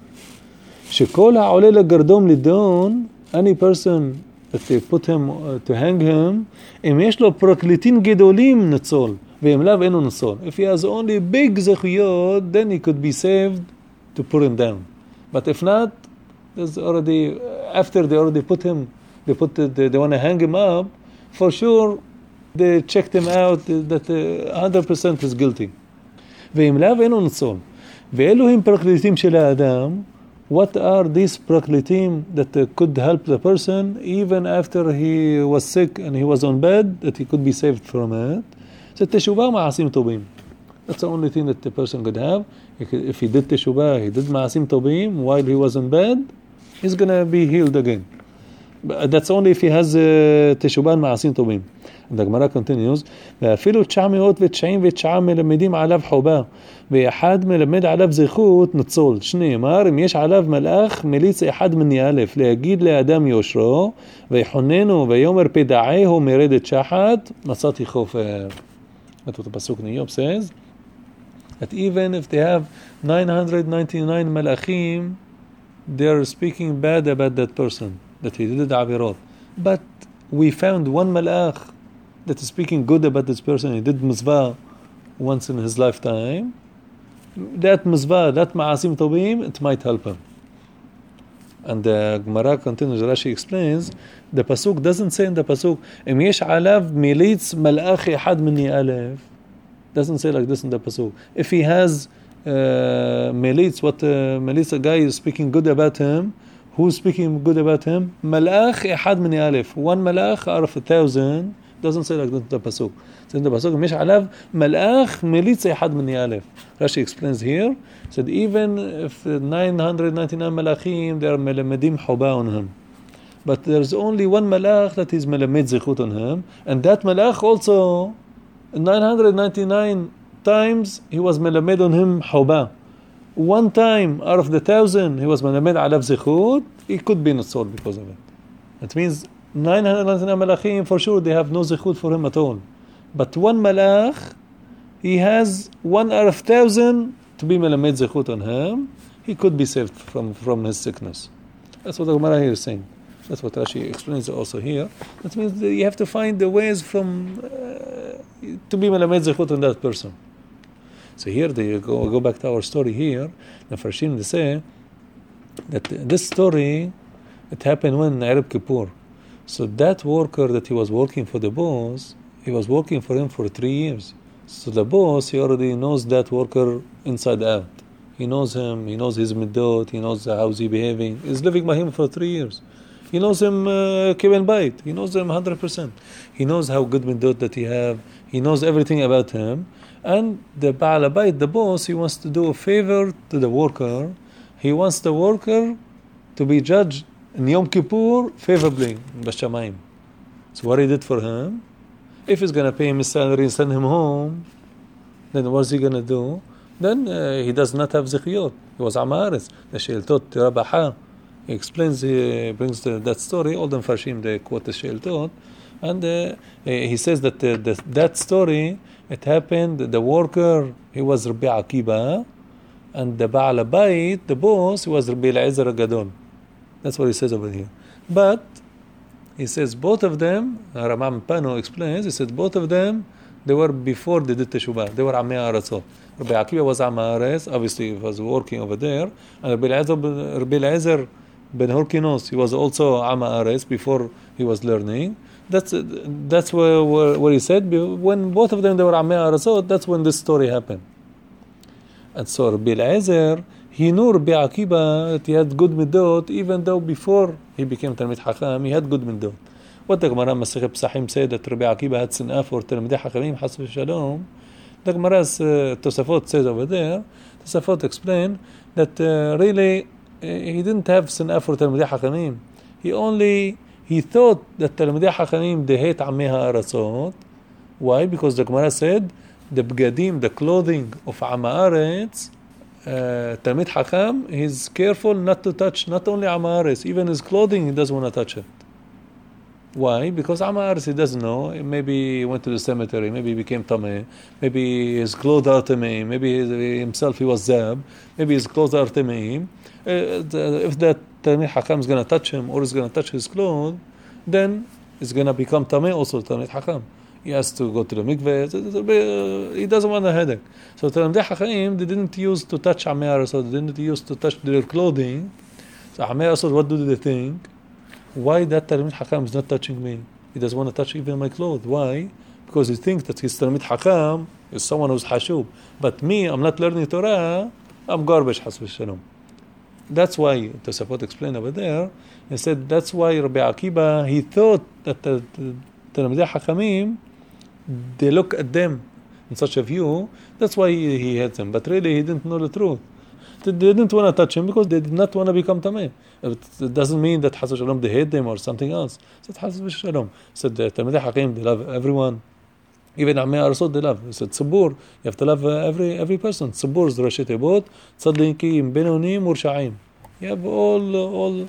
שכל העולה לגרדום לדון, any person that they put him to hang him, אם יש לו פרקליטים גדולים נצול, ואם לאו אינו נצול. If he has only big זכויות, then he could be saved to put him down. But if not, there's already, after they already put him, they want to hang him up, for sure they checked him out that 100% is guilty. ואם לאו אינו נצול. ואלו הם פרקליטים של האדם, what are these פרקליטים that could help the person even after he was sick and he was on bed, that he could be saved from it? זה תשובה מעשים טובים. That's the only thing that the person could have. If he did תשובה, he did מעשים טובים while he was in bed, he's going to be healed again. But that's only if he has תשובה מעשים טובים. The Gemara continues, ואפילו 999 מלמדים עליו חובה, ואחד מלמד עליו זכות נצול. שנאמר, אם יש עליו מלאך מליץ אחד מני א', להגיד לאדם יושרו, ויחוננו ויאמר פדעהו מרדת שחת, מצאתי חופר. That's what the Pasuk in Yov says, that even if they have 999 malachim, they are speaking bad about that person, that he did avirot. But we found one malach that is speaking good about this person. He did mizvah once in his lifetime. That mizvah, that ma'asim tovim, it might help him. And the Gemara continues, Rashi explains, the Pasuk doesn't say in the Pasuk, Im yesh alav militz malach echad mini alef. Doesn't say like this in the Pasuk. If he has militz, what militz, a guy is speaking good about him, who's speaking good about him? Malach echad mini alef. One malach out of 1,000, doesn't say like that in the Pasuk. So in the Pasuk, Mish alav malach militz echad mini alef. Rashi explains here, said even if 999 malachim, they are melamedim huba on him. But there's only one malach that is melamed zechut on him, and that malach also, 999 times, he was melamed on him huba. One time out of the 1,000, he was melamed alav zechut, he could be natzol because of it. That means 999 malachim, for sure, they have no zechut for him at all. But one malach, he has 1 out of 1,000 to be melamed zechut on him. He could be saved from his sickness. That's what the Gemara here is saying. That's what Rashi explains also here. That means that you have to find the ways from to be melamed zechut on that person. So here they go back to our story here. The Farshim, they say that this story, it happened when Arab Kippur. So that worker that he was working for the boss, he was working for him for 3 years. So the boss, he already knows that worker inside out. He knows him, he knows his middot, he knows how he's behaving. He's living by him for 3 years. He knows him kiven bait. He knows him 100%. He knows how good middot that he have. He knows everything about him. And the Baal Bayt, the boss, he wants to do a favor to the worker. He wants the worker to be judged in Yom Kippur favorably, Bashamayim. So what he did for him, if he's going to pay him his salary and send him home, then what's he going to do? Then he does not have zechiyot. He was Amaris. The Sheiltot Rabaha. He explains, he brings that story. All the Farshim, they quote the Sheiltot. And he says that that story, it happened, the worker, he was Rabbi Akiba, and the Baal Bayt, the boss, he was Rabbi Eliezer Gadol. That's what he says over here. But he says both of them, Ramam Pano explains, he said both of them, they were before they did Teshuvah. They were Amei Aratzot. Rabbi Akiba was Amares, obviously he was working over there, and Rabbi Eliezer Ben Horkinos, he was also Amares before he was learning. That's where he said, when both of them they were Amei Aratzot, that's when this story happened. And so Rabbi Eliezer, he knew Rabbi Akiba that he had good midot, even though before he became Talmid Chacham, he had good midot. What the Gemara Masechet Pesachim said that Rabbi Akiva had sin'ah for Talmidei Chachamim, Chas v'Shalom. The Gemara's Tosafot says over there, Tosafot explain that really he didn't have sin'ah for Talmidei Chachamim. He thought that Talmidei Chachamim they hate Amei Ha'aratzot. Why? Because the Gemara said the bgadim, the clothing of Am Haaretz, Talmid Chacham, he's careful not to touch not only Am Haaretz, even his clothing he doesn't want to touch it. Why? Because Am Haaretz he doesn't know. Maybe he went to the cemetery, maybe he became Tameh, maybe his clothes are Tameh, maybe himself he was Zab, maybe his clothes are Tameh. If that Talmid Chacham is going to touch him or is going to touch his clothes, then it's going to become Tameh also, Talmid Chacham. He has to go to the mikveh. He doesn't want a headache. So Talmidei Chachamim, they didn't use to touch Amei Ha'aratzot, they didn't use to touch their clothing. So Amei Ha'aratzot, what do they think? Why that Talmid Chacham is not touching me? He doesn't want to touch even my clothes. Why? Because he thinks that his Talmid Chacham is someone who's hashub. But me, I'm not learning Torah, I'm garbage, Chas v'Shalom. That's why, Tosafot explained over there, he said that's why Rabbi Akiva, he thought that the Talmidei Chachamim, they look at them in such a view, that's why he hates them. But really, he didn't know the truth. They didn't want to touch him because they did not want to become Tameh. It doesn't mean that Chas v'Shalom they hate them or something else. It said Chas v'Shalom. Said the Talmidei Chachamim, they love everyone. Even Amei Ha'aratzot they love. He said Tzibur, you have to love every person. Tzibur is the Rashi Tevot, Tzadikim, Benonim, Mursha'im. You have all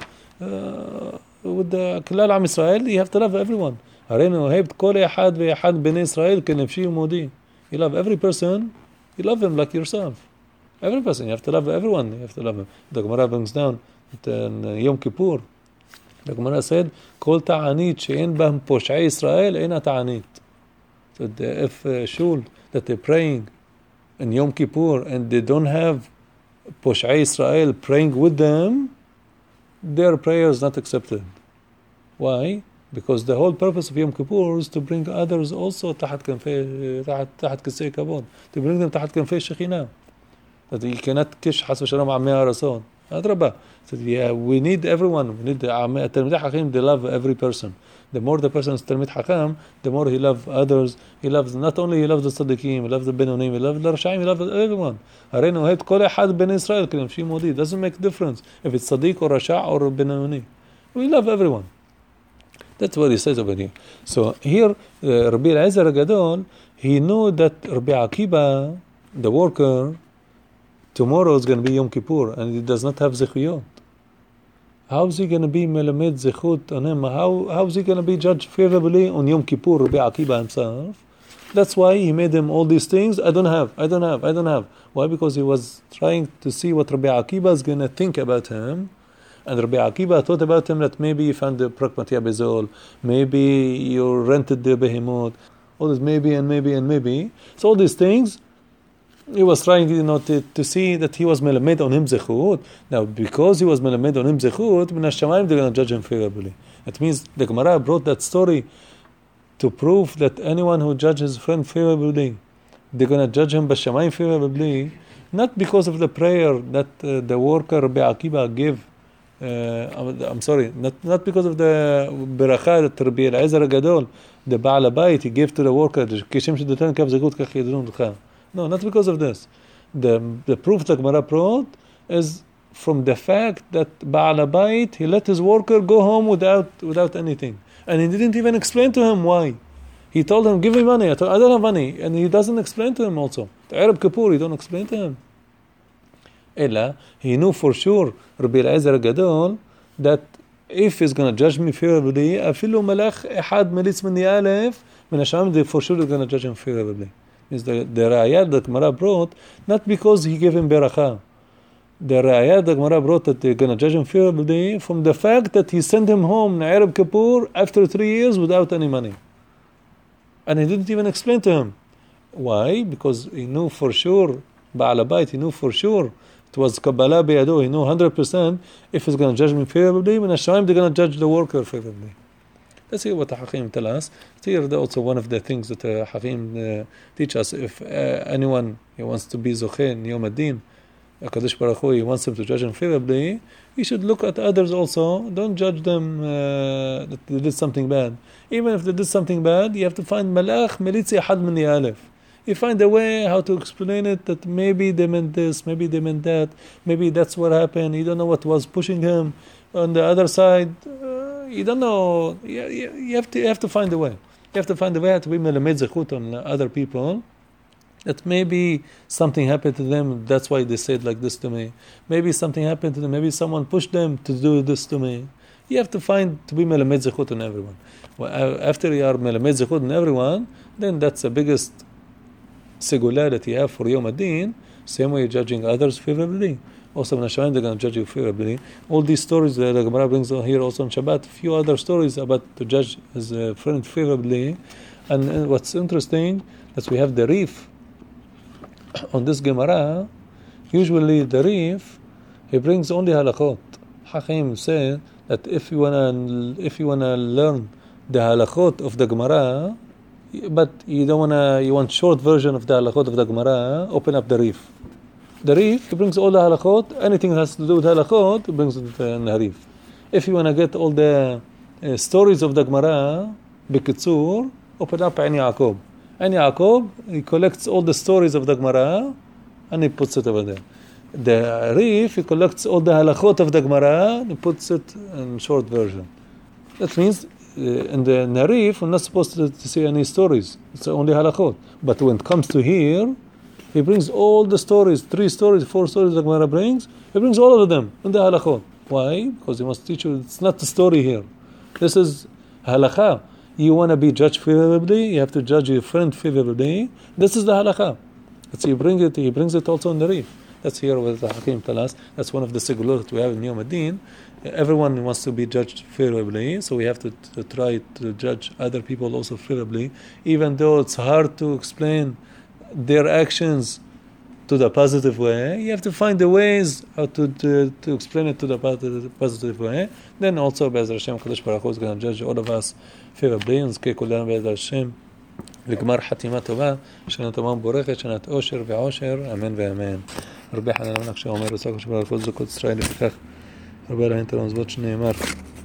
with the Klal Am Yisrael, you have to love everyone. הרי אוהב כל אחד ואחד בני ישראל כנפשי ומודי. You love every person, you love him like yourself. Every person, you have to love everyone, you have to love him. The Gemara brings down in Yom Kippur. The Gemara said, כל תענית שאין בהם פושעי ישראל, אינה תענית. So if shul that they're praying in Yom Kippur and they don't have פושעי Israel praying with them, their prayer is not accepted. Why? Because the whole purpose of Yom Kippur is to bring others also تحت كسي كبود, to bring them تحت كنفي Shekhinah. That you cannot kish حسب شلام عمي هارسون. أدربا. So yeah, we need everyone. We need Talmidei Chachamim. They love every person. The more the person is Talmid Chacham, the more he loves others. He loves not only he loves the Tzadikim, he loves the Benonim, he loves the Rashaim, he loves everyone. הרי נוהד כל אחד בני ישראל כנפשי מודי. Doesn't make a difference if it's Tzaddik or Rasha or Benoni. We love everyone. That's what he says over here. So here, Rabbi Eliezer HaGadol, he knew that Rabbi Akiva, the worker, tomorrow is going to be Yom Kippur, and he does not have zechuyot. How is he going to be melamed zechut on him? How is he going to be judged favorably on Yom Kippur, Rabbi Akiva himself? That's why he made him all these things. I don't have. Why? Because he was trying to see what Rabbi Akiva is going to think about him. And Rabbi Akiva thought about him that maybe you found the Prakmatya Bezol, maybe you rented the behemoth, all this maybe and maybe and maybe. So all these things, he was trying to see that he was melamed on him zechut. Now, because he was melamed on him zechut, min hashamayim, they're going to judge him favorably. It means the Gemara brought that story to prove that anyone who judges his friend favorably, they're going to judge him b'shamayim favorably, not because of the prayer that the worker Rabbi Akiva gave. I'm sorry, not because of the beracha that Rabbi Eliezer HaGadol, the Baal HaBayit, he gave to the worker, no, not because of this. The proof that Gemara brought is from the fact that Baal HaBayit, he let his worker go home without anything. And he didn't even explain to him why. He told him, give me money. I don't have money. And he doesn't explain to him also. The Arab Kippur, he don't explain to him. Ella, he knew for sure, Rabbi Eliezer HaGadol, that if he's going to judge me favorably, afilu malach ehad melitz mini alef, min hashamayim, they for sure is going to judge him favorably. Means the ra'ayat that Gemara brought, not because he gave him beracha. The ra'ayat that Gemara brought that they're going to judge him favorably from the fact that he sent him home in Arab Kippur after 3 years without any money. And he didn't even explain to him. Why? Because he knew for sure, Baal HaBayit, he knew for sure, it was Kabbalah Beyado, he knew 100% if he's going to judge me favorably, when Hashem, they're going to judge the worker favorably. Let's see what the Hakim tell us. Here also one of the things that the Hakim teach us, if anyone he wants to be Zoche in Yom Adin, HaKadosh Baruch Hu, He wants them to judge them favorably, you should look at others also. Don't judge them that they did something bad. Even if they did something bad, you have to find Malach Melitzi Ahad Mini Aleph. You find a way how to explain it, that maybe they meant this, maybe they meant that, maybe that's what happened. You don't know what was pushing him. On the other side, you don't know. You have to find a way. You have to find a way to be melamed zechut on other people. That maybe something happened to them, that's why they said like this to me. Maybe something happened to them, maybe someone pushed them to do this to me. You have to find to be melamed zechut on everyone. Well, after you are melamed zechut on everyone, then that's the biggest segula that you have for Yom Adin. Same way you're judging others favorably. Also, when Hashem, they're going to judge you favorably. All these stories that the Gemara brings here also on Shabbat, a few other stories about to judge as a friend favorably. And what's interesting, that we have the Rif on this Gemara. Usually the Rif, he brings only halachot. Hakim say that if you wanna learn the halachot of the Gemara, but you want short version of the halachot of the Gemara, open up the Rif. The Rif, he brings all the halachot, anything that has to do with halachot, he brings it in the Rif. If you want to get all the stories of the Gemara, B'Kitzur, open up Ein Yaakov. Ein Yaakov, he collects all the stories of the Gemara, and he puts it over there. The Rif, he collects all the halachot of the Gemara, and he puts it in short version. That means, in the Rif, we're not supposed to see any stories. It's only halachot. But when it comes to here, he brings all the stories, 3 stories, 4 stories the Gemara brings. He brings all of them in the halachot. Why? Because he wants to teach you it's not the story here. This is halakha. You want to be judged favorably, you have to judge your friend favorably. This is the halakha. He brings it also in the Rif. That's here with the Hakim Talas. That's one of the segulot that we have in Yom Adin. Everyone wants to be judged favorably, so we have to try to judge other people also favorably, even though it's hard to explain their actions to the positive way. You have to find the ways how to explain it to the positive way. Then also, Be'ez Hashem, Kadosh Baruch Hu is going to judge all of us favorably. נזכה כולנו Be'ez Hashem לגמר חתימה טובה, שנה טובה ומבורכת, שנת אושר ועושר, אמן ואמן. הרבה חנן עמלק שאומר, וצעק שברוך הוא זכות ישראל, לפיכך הרבה להן תרמזות שנאמר.